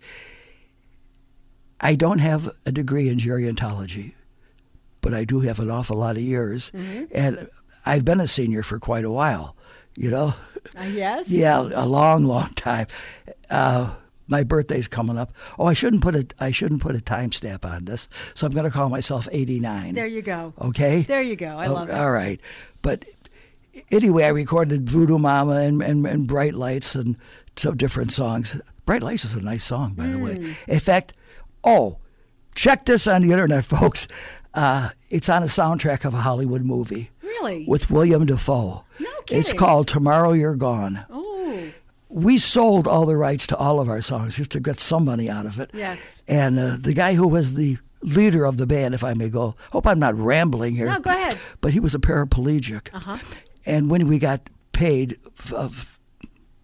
I don't have a degree in gerontology, but I do have an awful lot of years. Mm-hmm. And I've been a senior for quite a while, you know? Uh, yes? Yeah, a long, long time. Uh, my birthday's coming up. Oh, I shouldn't put a I shouldn't put a timestamp on this, so I'm going to call myself eighty-nine. There you go. Okay? There you go. I oh, love it. All right. But anyway, I recorded Voodoo Mama and, and, and Bright Lights and some different songs. Bright Lights is a nice song, by mm. the way. In fact, oh, check this on the internet, folks. Uh, it's on a soundtrack of a Hollywood movie. Really? With William Dafoe. No kidding. It's called Tomorrow You're Gone. Oh. We sold all the rights to all of our songs just to get some money out of it. Yes. And uh, the guy who was the leader of the band, if I may go, hope I'm not rambling here. No, go ahead. But he was a paraplegic. Uh-huh. And when we got paid, uh,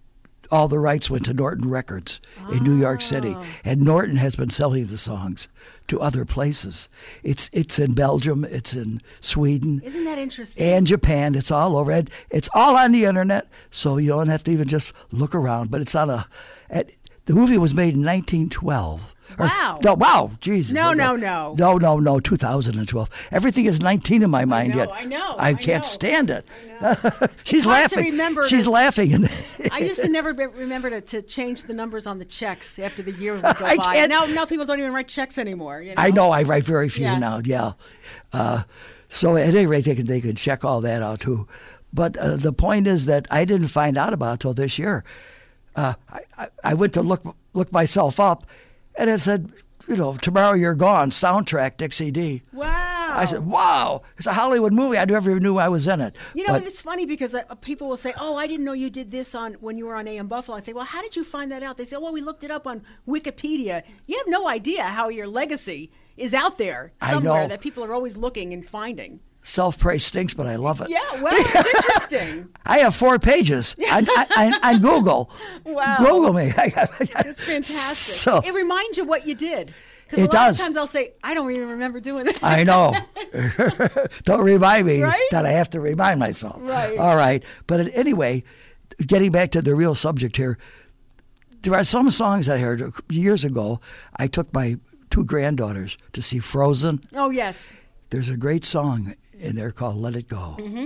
all the rights went to Norton Records in New York City, and Norton has been selling the songs to other places. It's it's in Belgium, it's in Sweden. Isn't that interesting? And Japan. It's all over. And it's all on the internet, so you don't have to even just look around. But it's on a. At, the movie was made in nineteen twelve. Wow. Or, no, wow, Jesus. No, no, no. No, no, no, two thousand twelve. Everything is nineteen in my mind I know, yet. I know. I I can't know. stand it. She's It's hard to laughing. remember She's to- laughing. I used to never be, remember to, to change the numbers on the checks after the year would go I by. can't- Now, now people don't even write checks anymore. You know? I know. I write very few Yeah. now. Yeah. Uh, so at any rate, they can they can check all that out too. But uh, the point is that I didn't find out about it till this year. Uh, I, I I went to look look myself up, and it said, you know, Tomorrow You're Gone soundtrack Dixie D. Wow. I said, wow, it's a Hollywood movie. I never even knew I was in it. You know, But it's funny because uh, people will say, "Oh, I didn't know you did this on when you were on A M Buffalo." I say, "Well, how did you find that out?" They say, "Well, we looked it up on Wikipedia." You have no idea how your legacy is out there I somewhere know. that people are always looking and finding. self-praise stinks, but I love it. Yeah, well, it's interesting. I have four pages on, on, on Google. Wow. Google me. It's fantastic. So- it reminds you what you did. Because a It lot does. of times I'll say, I don't even remember doing that. I know. Don't remind me Right? that I have to remind myself. Right. All right. But anyway, getting back to the real subject here, there are some songs I heard years ago. I took my two granddaughters to see Frozen. Oh, yes. There's a great song in there called Let It Go. Mm-hmm.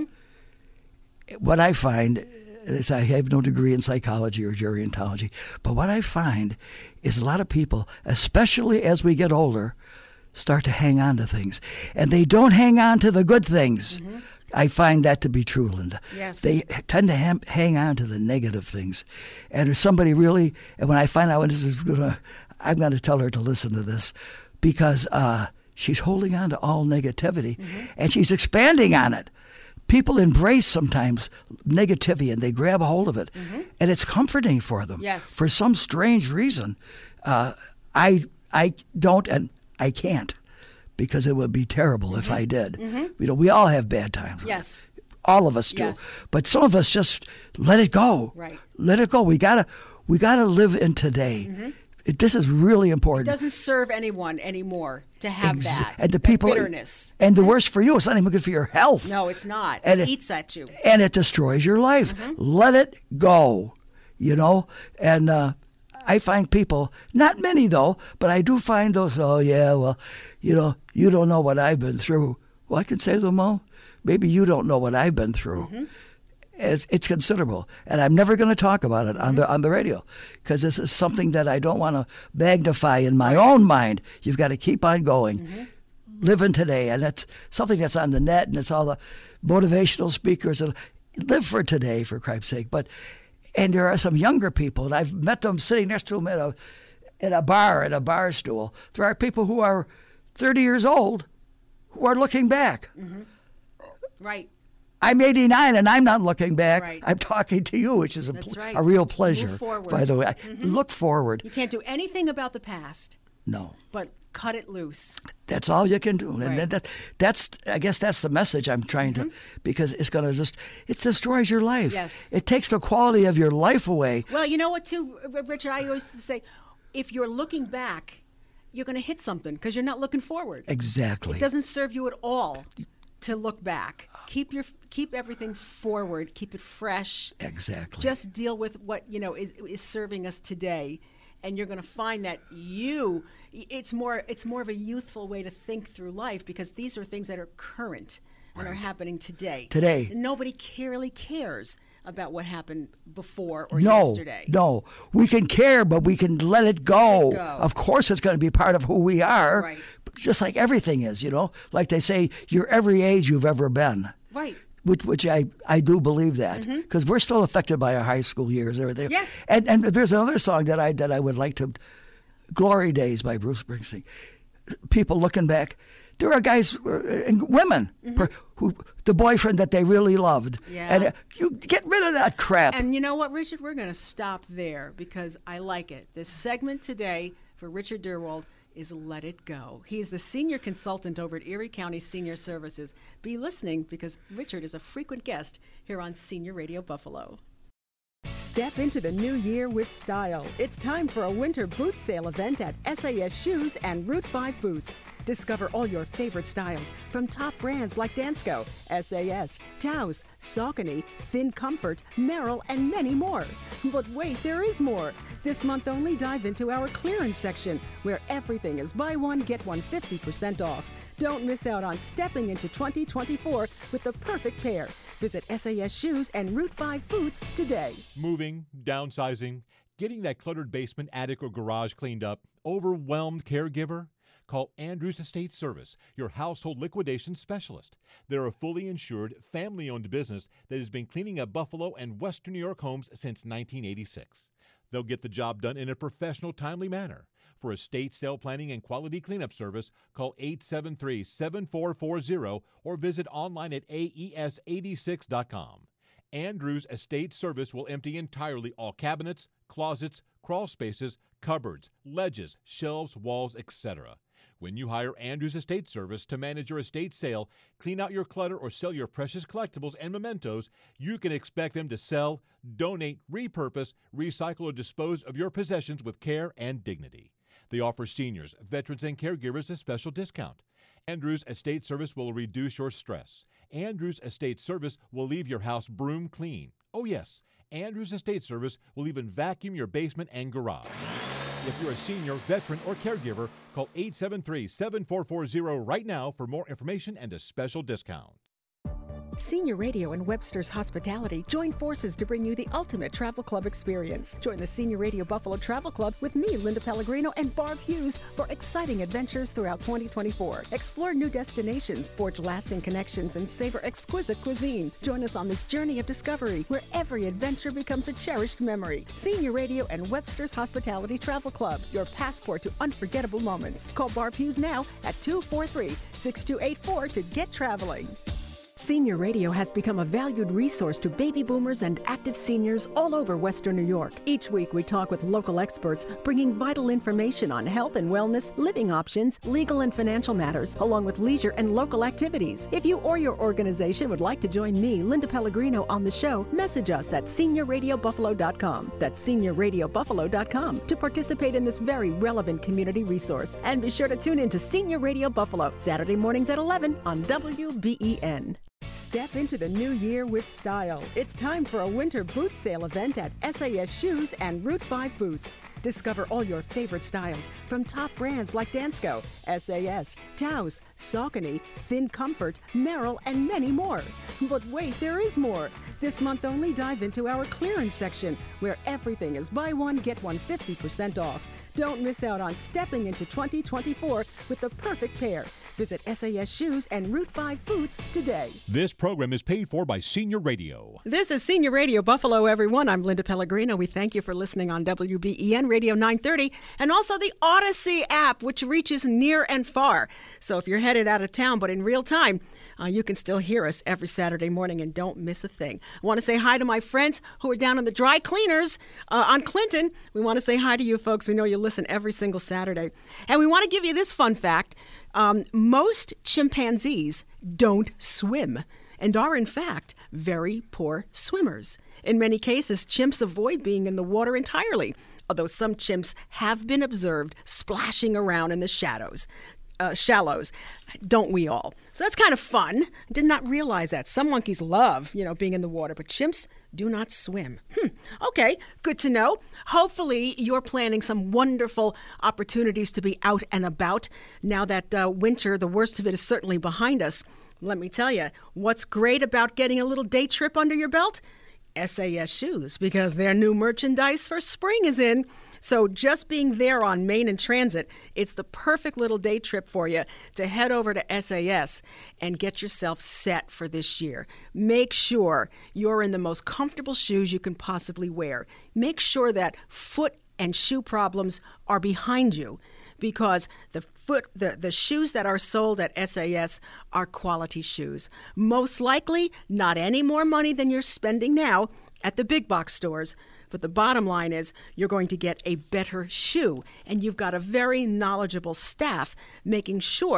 What I find is I have no degree in psychology or gerontology, but what I find is a lot of people, especially as we get older, start to hang on to things. And they don't hang on to the good things. Mm-hmm. I find that to be true, Linda. Yes. They tend to ham- hang on to the negative things. And if somebody really, and when I find out when this is going to, I'm going to tell her to listen to this because uh, she's holding on to all negativity Mm-hmm. and she's expanding on it. People embrace sometimes negativity and they grab a hold of it, Mm-hmm. and it's comforting for them. Yes. For some strange reason, uh, I I don't and I can't, because it would be terrible if I did. Mhm. You know, we all have bad times. Yes. All of us do. Yes. But some of us just let it go. Right. Let it go. We gotta we gotta live in today. Mhm. It, this is really It important. doesn't serve anyone anymore to have Ex- that. and the that people bitterness. And the worst for you, it's not even good for your health. No, it's not. And it, it- eats at you. And it destroys your life. Let it go, you know? And uh, I find people, not many though, but I do find those, oh yeah, well, you know, you don't know what I've been through. Well, I can say to them, oh, maybe you don't know what I've been through. It's, it's considerable, and I'm never going to talk about it on the on the radio because this is something that I don't want to magnify in my own mind. You've got to keep on going, living today, and that's something that's on the net, and it's all the motivational speakers. And live for today, for Christ's sake. But and there are some younger people, and I've met them sitting next to them at a at a bar at a bar stool. There are people who are thirty years old who are looking back. Right. I'm eighty-nine and I'm not looking back. Right. I'm talking to you, which is a, That's pl- right. a real Move pleasure. forward. By the way, Mhm. look forward. You can't do anything about the past, No, but cut it loose. that's all you can do. And Right. that, that, that's, I guess, that's the message I'm trying to, because it's going to just, it destroys your life. Yes. It takes the quality of your life away. Well, you know what, too, R- Richard? I always say, if you're looking back, you're going to hit something because you're not looking forward. Exactly. It doesn't serve you at all to look back. Keep your keep everything forward. Keep it fresh. Exactly. Just deal with what you know is, is serving us today, and you're going to find that you. It's more. It's more of a youthful way to think through life because these are things that are current and are happening today. Today. Nobody really cares about what happened before or no, yesterday. no. We can care, but we can let it go. Let it go. Of course, it's going to be part of who we are, Right. just like everything is, you know? Like they say, you're every age you've ever been. Right. Which, which I, I do believe that because we're still affected by our high school years and everything. Yes. And and there's another song that I that I would like to, "Glory Days" by Bruce Springsteen. People looking back, there are guys uh, and women per, who the boyfriend that they really loved. Yeah. And uh, you get rid of that crap. And you know what, Richard? We're going to stop there because I like it. This segment today for Richard Durwald is Let It Go. He is the senior consultant over at Erie County Senior Services. Be listening because Richard is a frequent guest here on Senior Radio Buffalo. Step into the new year with style. It's time for a winter boot sale event at S A S Shoes and Route five Boots. Discover all your favorite styles from top brands like Dansko, S A S, Taos, Saucony, Finn Comfort, Merrell, and many more. But wait, there is more. This month only, dive into our clearance section, where everything is buy one, get one fifty percent off. Don't miss out on stepping into twenty twenty-four with the perfect pair. Visit S A S Shoes and Route five Boots today. Moving, downsizing, getting that cluttered basement, attic, or garage cleaned up, overwhelmed caregiver? Call Andrews Estate Service, your household liquidation specialist. They're a fully insured, family-owned business that has been cleaning up Buffalo and Western New York homes since nineteen eighty-six. They'll get the job done in a professional, timely manner. For estate sale planning and quality cleanup service, call eight seven three, seven four four zero or visit online at A E S eighty-six dot com. Andrews Estate Service will empty entirely all cabinets, closets, crawl spaces, cupboards, ledges, shelves, walls, et cetera. When you hire Andrews Estate Service to manage your estate sale, clean out your clutter, or sell your precious collectibles and mementos, you can expect them to sell, donate, repurpose, recycle, or dispose of your possessions with care and dignity. They offer seniors, veterans, and caregivers a special discount. Andrews Estate Service will reduce your stress. Andrews Estate Service will leave your house broom clean. Oh yes, Andrews Estate Service will even vacuum your basement and garage. If you're a senior, veteran, or caregiver, call eight seven three, seven four four zero right now for more information and a special discount. Senior Radio and Webster's Hospitality join forces to bring you the ultimate travel club experience. Join the Senior Radio Buffalo Travel Club with me, Linda Pellegrino, and Barb Hughes for exciting adventures throughout twenty twenty-four. Explore new destinations, forge lasting connections, and savor exquisite cuisine. Join us on this journey of discovery where every adventure becomes a cherished memory. Senior Radio and Webster's Hospitality Travel Club, your passport to unforgettable moments. Call Barb Hughes now at two four three, six two eight four to get traveling. Senior Radio has become a valued resource to baby boomers and active seniors all over Western New York. Each week we talk with local experts, bringing vital information on health and wellness, living options, legal and financial matters, along with leisure and local activities. If you or your organization would like to join me, Linda Pellegrino, on the show, message us at senior radio buffalo dot com. That's senior radio buffalo dot com to participate in this very relevant community resource. And be sure to tune in to Senior Radio Buffalo, Saturday mornings at eleven on W B E N. Step into the new year with style. It's time for a winter boot sale event at S A S Shoes and Route five Boots. Discover all your favorite styles from top brands like Dansko, S A S, Taos, Saucony, Finn Comfort, Merrell, and many more. But wait, there is more. This month only, dive into our clearance section, where everything is buy one, get one fifty percent off. Don't miss out on stepping into twenty twenty-four with the perfect pair. Visit S A S Shoes and Route five Boots today. This program is paid for by Senior Radio. This is Senior Radio Buffalo, everyone. I'm Linda Pellegrino. We thank you for listening on W B E N Radio nine thirty and also the Odyssey app, which reaches near and far. So if you're headed out of town, but in real time, uh, you can still hear us every Saturday morning and don't miss a thing. I want to say hi to my friends who are down in the dry cleaners uh, on Clinton. We want to say hi to you folks. We know you listen every single Saturday. And we want to give you this fun fact. Um, most chimpanzees don't swim and are, in fact, very poor swimmers. In many cases, chimps avoid being in the water entirely, although some chimps have been observed splashing around in the shadows. Uh, shallows, don't we all? So that's kind of fun. Did not realize that. Some monkeys love, you know, being in the water, but chimps do not swim. Hmm. Okay, good to know. Hopefully you're planning some wonderful opportunities to be out and about now that uh, winter, the worst of it, is certainly behind us. Let me tell you, what's great about getting a little day trip under your belt? S A S Shoes, because their new merchandise for spring is in. So just being there on Main and Transit, it's the perfect little day trip for you to head over to S A S and get yourself set for this year. Make sure you're in the most comfortable shoes you can possibly wear. Make sure that foot and shoe problems are behind you, because the foot the, the shoes that are sold at S A S are quality shoes. Most likely not any more money than you're spending now at the big box stores. But the bottom line is you're going to get a better shoe, and you've got a very knowledgeable staff making sure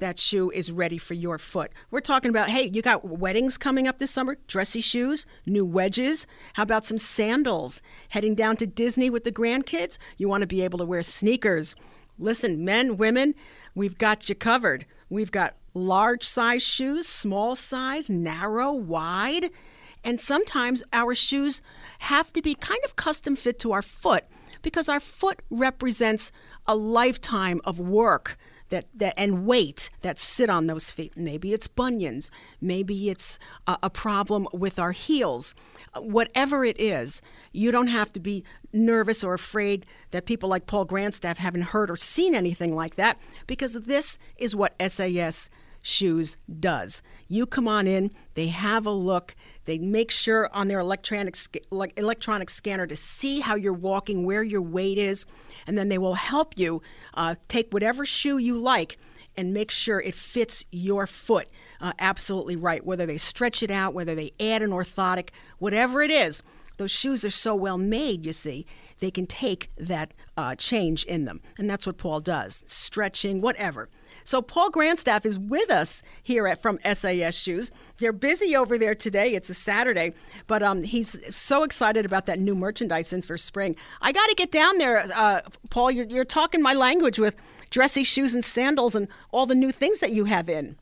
that shoe is ready for your foot. We're talking about, hey, you got weddings coming up this summer, dressy shoes, new wedges. How about some sandals? Heading down to Disney with the grandkids? You want to be able to wear sneakers. Listen, men, women, we've got you covered. We've got large size shoes, small size, narrow, wide. And sometimes our shoes have to be kind of custom fit to our foot because our foot represents a lifetime of work that, that and weight that sit on those feet. Maybe it's bunions. Maybe it's a, a problem with our heels. Whatever it is, you don't have to be nervous or afraid that people like Paul Grandstaff haven't heard or seen anything like that, because this is what S A S Shoes does. You come on in, they have a look, they make sure on their electronic like electronic scanner to see how you're walking, where your weight is, and then they will help you uh, take whatever shoe you like and make sure it fits your foot uh, absolutely right, whether they stretch it out, whether they add an orthotic, whatever it is. Those shoes are so well made, you see, they can take that uh, change in them. And that's what Paul does, stretching, whatever. So Paul Grandstaff is with us here at from S A S Shoes. They're busy over there today. It's a Saturday, but um, he's so excited about that new merchandise in for spring. I got to get down there, uh, Paul. You're, you're talking my language with dressy shoes and sandals and all the new things that you have in.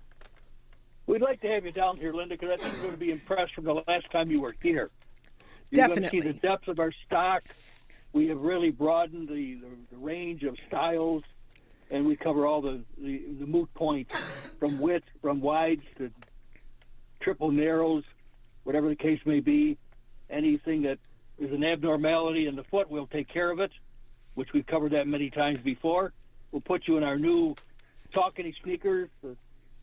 We'd like to have you down here, Linda, because I think you're going to be impressed from the last time you were here. You're Definitely. going to see the depth of our stock. We have really broadened the, the, the range of styles, and we cover all the, the, the moot points from width, from wides to triple narrows, whatever the case may be. Anything that is an abnormality in the foot, we'll take care of it, which we've covered that many times before. We'll put you in our new Saucony sneakers. Uh,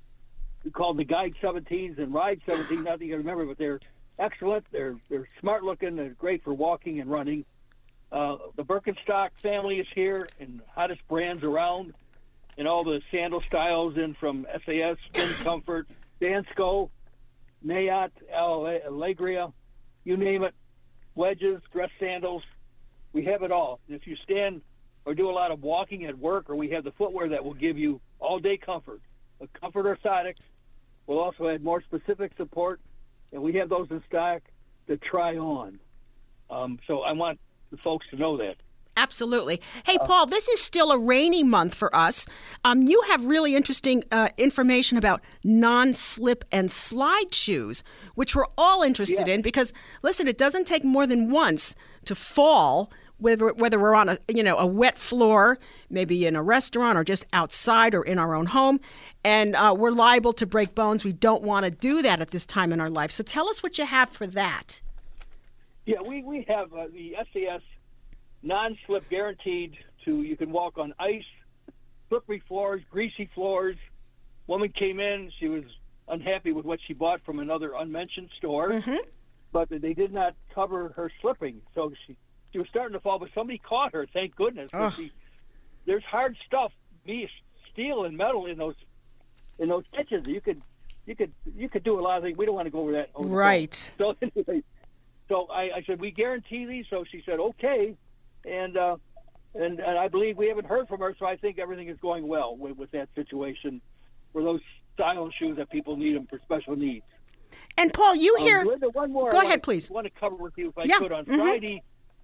we call them the Guide seventeens and Ride seventeens. Not that you can remember, but they're excellent. They're they're smart looking. They're great for walking and running. Uh, the Birkenstock family is here, and hottest brands around, and all the sandal styles in from S A S, Spin Comfort, Dansko, Nayat, Allegria, you name it, wedges, dress sandals. We have it all. And if you stand or do a lot of walking at work, or we have the footwear that will give you all-day comfort. The Comfort Orthotics will also add more specific support, and we have those in stock to try on. Um, so I want the folks to know that. Absolutely. Hey, Paul, this is still a rainy month for us. Um, you have really interesting uh, information about non-slip and slide shoes, which we're all interested Yeah. in because, listen, it doesn't take more than once to fall, whether whether we're on a you know a wet floor, maybe in a restaurant or just outside or in our own home, and uh, we're liable to break bones. We don't want to do that at this time in our life. So tell us what you have for that. Yeah, we, we have uh, the S A S non-slip guaranteed to, you can walk on ice, slippery floors, greasy floors. Woman came in, she was unhappy with what she bought from another unmentioned store, mm-hmm. but they did not cover her slipping. So she, she was starting to fall, but somebody caught her, thank goodness. Oh. She, there's hard stuff, be steel and metal in those in those kitchens. You could you could you could do a lot of things. We don't want to go over that. Over right. So anyway, so I, I said, we guarantee these. So she said, okay. And, uh, and and I believe we haven't heard from her, so I think everything is going well with, with that situation for those style shoes that people need them for special needs. And, Paul, you Um, hear... Linda, one more. Go I ahead, want, please. I want to cover with you if I Yeah. could. On Mhm. Friday,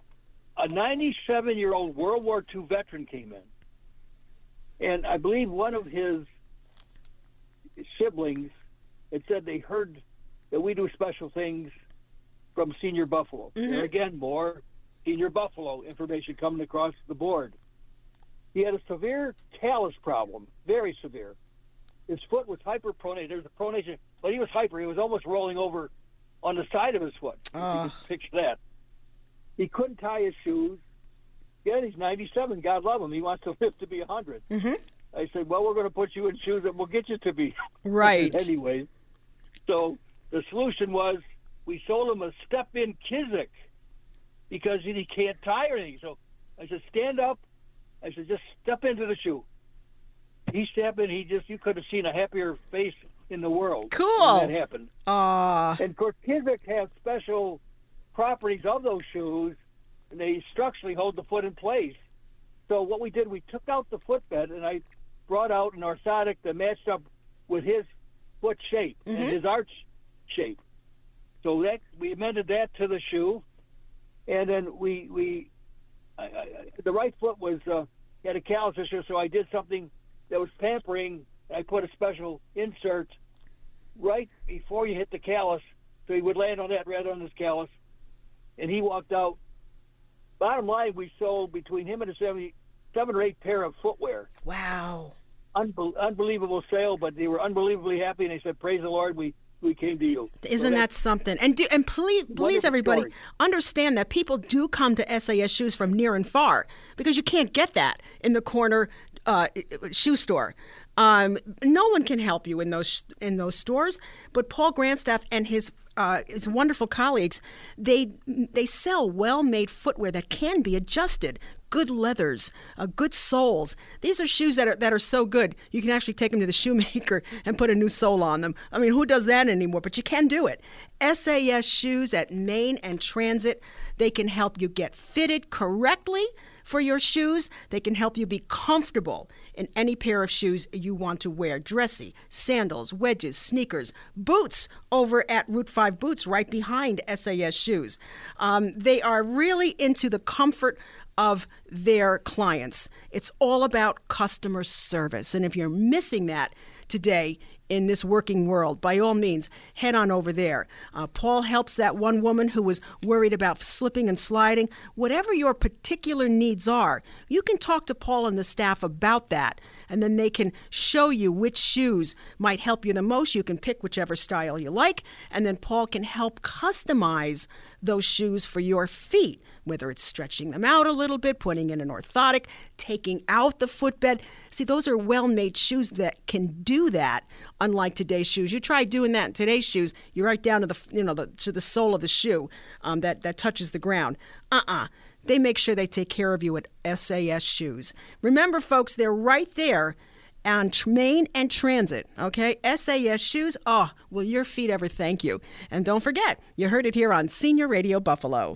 a ninety-seven-year-old World War Two veteran came in. And I believe one of his siblings had said they heard that we do special things from Senior Buffalo. Mhm. And again, more Senior Buffalo information coming across the board. He had a severe talus problem, very severe. His foot was hyperpronated. There's a pronation, but he was hyper. He was almost rolling over on the side of his foot. If Oh. you just picture that. He couldn't tie his shoes. Yeah, he's ninety-seven. God love him. He wants to live to be one hundred. Mm-hmm. I said, well, we're going to put you in shoes that will get you to be. Right. Anyway, so the solution was we sold him a step-in Kizik because he can't tie or anything. So I said, stand up. I said, just step into the shoe. He stepped in. He just, you could have seen a happier face in the world. Cool. When that happened. Uh, And of course, Kizik have special properties of those shoes, and they structurally hold the foot in place. So what we did, we took out the footbed, and I brought out an orthotic that matched up with his foot shape Mm-hmm. and his arch shape. So that we amended that to the shoe, and then we we I, I, the right foot was uh, had a callus issue, so I did something that was pampering. I put a special insert right before you hit the callus, so he would land on that rather than his callus, and he walked out. Bottom line, we sold between him and his seventy, seven or eight pair of footwear. Wow. Unbe- unbelievable sale, but they were unbelievably happy, and they said, praise the Lord, we, we came to you. Isn't so that something? And do, and please, please, Wonderful everybody, story. understand that people do come to S A S Shoes from near and far because you can't get that in the corner uh, shoe store. Um, no one can help you in those in those stores. But Paul Grandstaff and his uh, his wonderful colleagues, they they sell well-made footwear that can be adjusted. Good leathers, uh, good soles. These are shoes that are that are so good you can actually take them to the shoemaker and put a new sole on them. I mean, who does that anymore? But you can do it. S A S Shoes at Main and Transit. They can help you get fitted correctly for your shoes. They can help you be comfortable in any pair of shoes you want to wear. Dressy, sandals, wedges, sneakers, boots over at Route five Boots right behind S A S Shoes. Um, they are really into the comfort of their clients. It's all about customer service. And if you're missing that today in this working world, by all means, head on over there. Uh, Paul helps that one woman who was worried about slipping and sliding. Whatever your particular needs are, you can talk to Paul and the staff about that, and then they can show you which shoes might help you the most. You can pick whichever style you like, and then Paul can help customize those shoes for your feet, whether it's stretching them out a little bit, putting in an orthotic, taking out the footbed. See, those are well-made shoes that can do that, unlike today's shoes. You try doing that in today's shoes, you're right down to the, you know, the, to the sole of the shoe um, that, that touches the ground. Uh-uh. They make sure they take care of you at S A S Shoes. Remember, folks, they're right there on Main and Transit, okay? S A S Shoes, oh, will your feet ever thank you? And don't forget, you heard it here on Senior Radio Buffalo.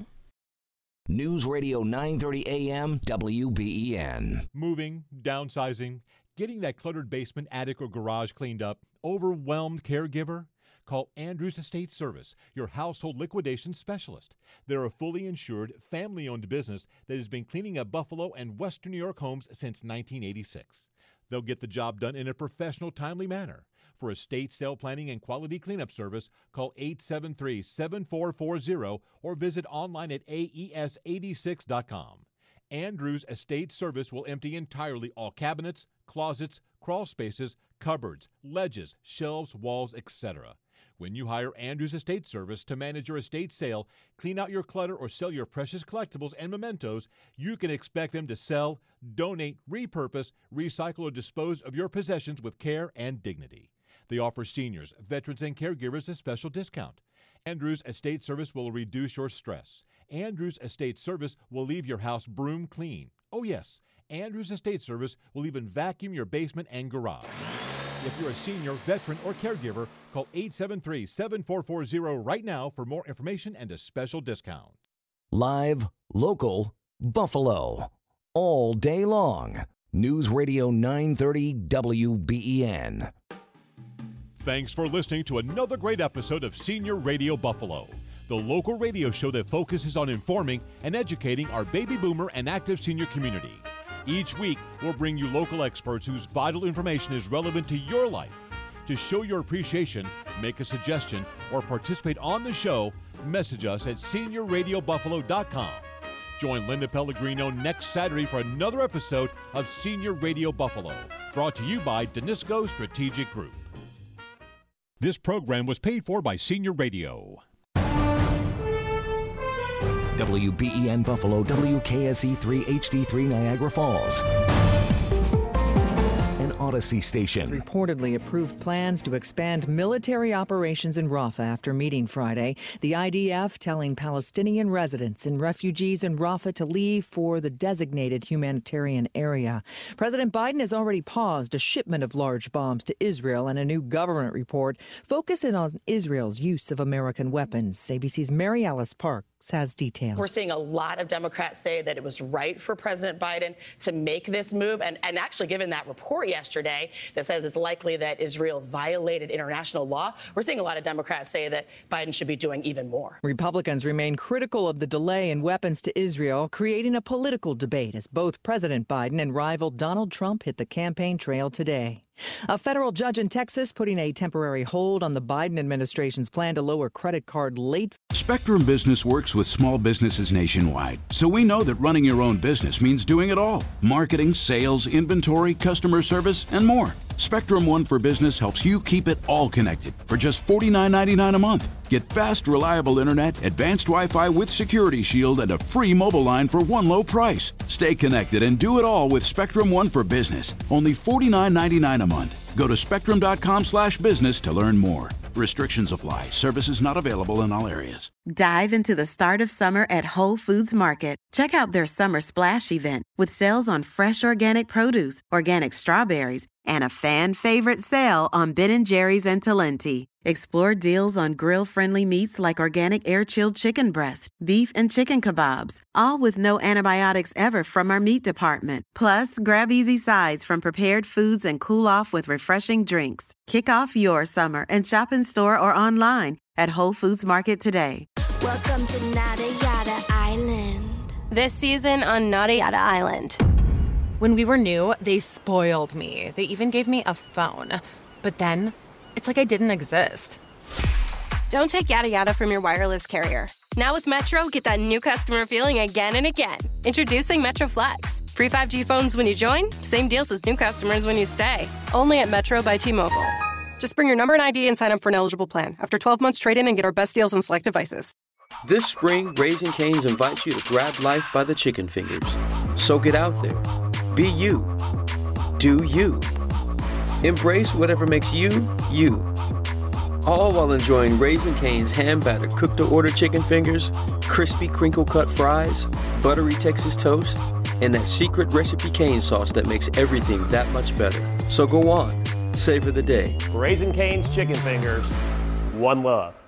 News Radio nine thirty A M W B E N. Moving, downsizing, getting that cluttered basement, attic, or garage cleaned up, overwhelmed caregiver? Call Andrews Estate Service, your household liquidation specialist. They're a fully insured, family-owned business that has been cleaning up Buffalo and Western New York homes since nineteen eighty-six. They'll get the job done in a professional, timely manner. For estate sale planning and quality cleanup service, call eight seven three, seven four four zero or visit online at A E S eighty-six dot com. Andrews Estate Service will empty entirely all cabinets, closets, crawl spaces, cupboards, ledges, shelves, walls, et cetera. When you hire Andrews Estate Service to manage your estate sale, clean out your clutter, or sell your precious collectibles and mementos, you can expect them to sell, donate, repurpose, recycle, or dispose of your possessions with care and dignity. They offer seniors, veterans, and caregivers a special discount. Andrews Estate Service will reduce your stress. Andrews Estate Service will leave your house broom clean. Oh yes, Andrews Estate Service will even vacuum your basement and garage. If you're a senior, veteran, or caregiver, call eight seven three, seven four four zero right now for more information and a special discount. Live, local, Buffalo. All day long. News Radio nine thirty W B E N. Thanks for listening to another great episode of Senior Radio Buffalo, the local radio show that focuses on informing and educating our baby boomer and active senior community. Each week, we'll bring you local experts whose vital information is relevant to your life. To show your appreciation, make a suggestion, or participate on the show, message us at senior radio buffalo dot com. Join Linda Pellegrino next Saturday for another episode of Senior Radio Buffalo, brought to you by Danisco Strategic Group. This program was paid for by Senior Radio. W B E N Buffalo, W K S E three H D three Niagara Falls. An Odyssey station. Reportedly approved plans to expand military operations in Rafah after meeting Friday. The I D F telling Palestinian residents and refugees in Rafah to leave for the designated humanitarian area. President Biden has already paused a shipment of large bombs to Israel, and a new government report focusing on Israel's use of American weapons. A B C's Mary Alice Park has details. We're seeing a lot of Democrats say that it was right for President Biden to make this move. And, and actually, given that report yesterday, yesterday that says it's likely that Israel violated international law. We're seeing a lot of Democrats say that Biden should be doing even more. Republicans remain critical of the delay in weapons to Israel, creating a political debate as both President Biden and rival Donald Trump hit the campaign trail today. A federal judge in Texas putting a temporary hold on the Biden administration's plan to lower credit card late. Spectrum Business works with small businesses nationwide, so we know that running your own business means doing it all. Marketing, sales, inventory, customer service, and more. Spectrum One for Business helps you keep it all connected for just forty-nine ninety-nine a month. Get fast, reliable internet, advanced Wi-Fi with Security Shield, and a free mobile line for one low price. Stay connected and do it all with Spectrum One for Business. Only forty-nine ninety-nine a month. Go to spectrum.com slash business to learn more. Restrictions apply. Services not available in all areas. Dive into the start of summer at Whole Foods Market. Check out their Summer Splash event with sales on fresh organic produce, organic strawberries, and a fan favorite sale on Ben and Jerry's and Talenti. Explore deals on grill-friendly meats like organic air-chilled chicken breast, beef and chicken kebabs, all with no antibiotics ever from our meat department. Plus, grab easy sides from prepared foods and cool off with refreshing drinks. Kick off your summer and shop in store or online at Whole Foods Market today. Welcome to Nada Yada Island. This season on Nada Yada Island. When we were new, they spoiled me. They even gave me a phone. But then, it's like I didn't exist. Don't take yada yada from your wireless carrier. Now with Metro, get that new customer feeling again and again. Introducing Metro Flex. Free five G phones when you join, same deals as new customers when you stay. Only at Metro by T-Mobile. Just bring your number and I D and sign up for an eligible plan. After twelve months, trade in and get our best deals on select devices. This spring, Raising Cane's invites you to grab life by the chicken fingers. So get out there. Be you. Do you. Embrace whatever makes you, you. All while enjoying Raising Cane's hand-battered cooked-to-order chicken fingers, crispy crinkle-cut fries, buttery Texas toast, and that secret recipe cane sauce that makes everything that much better. So go on, savor the day. Raising Cane's chicken fingers, one love.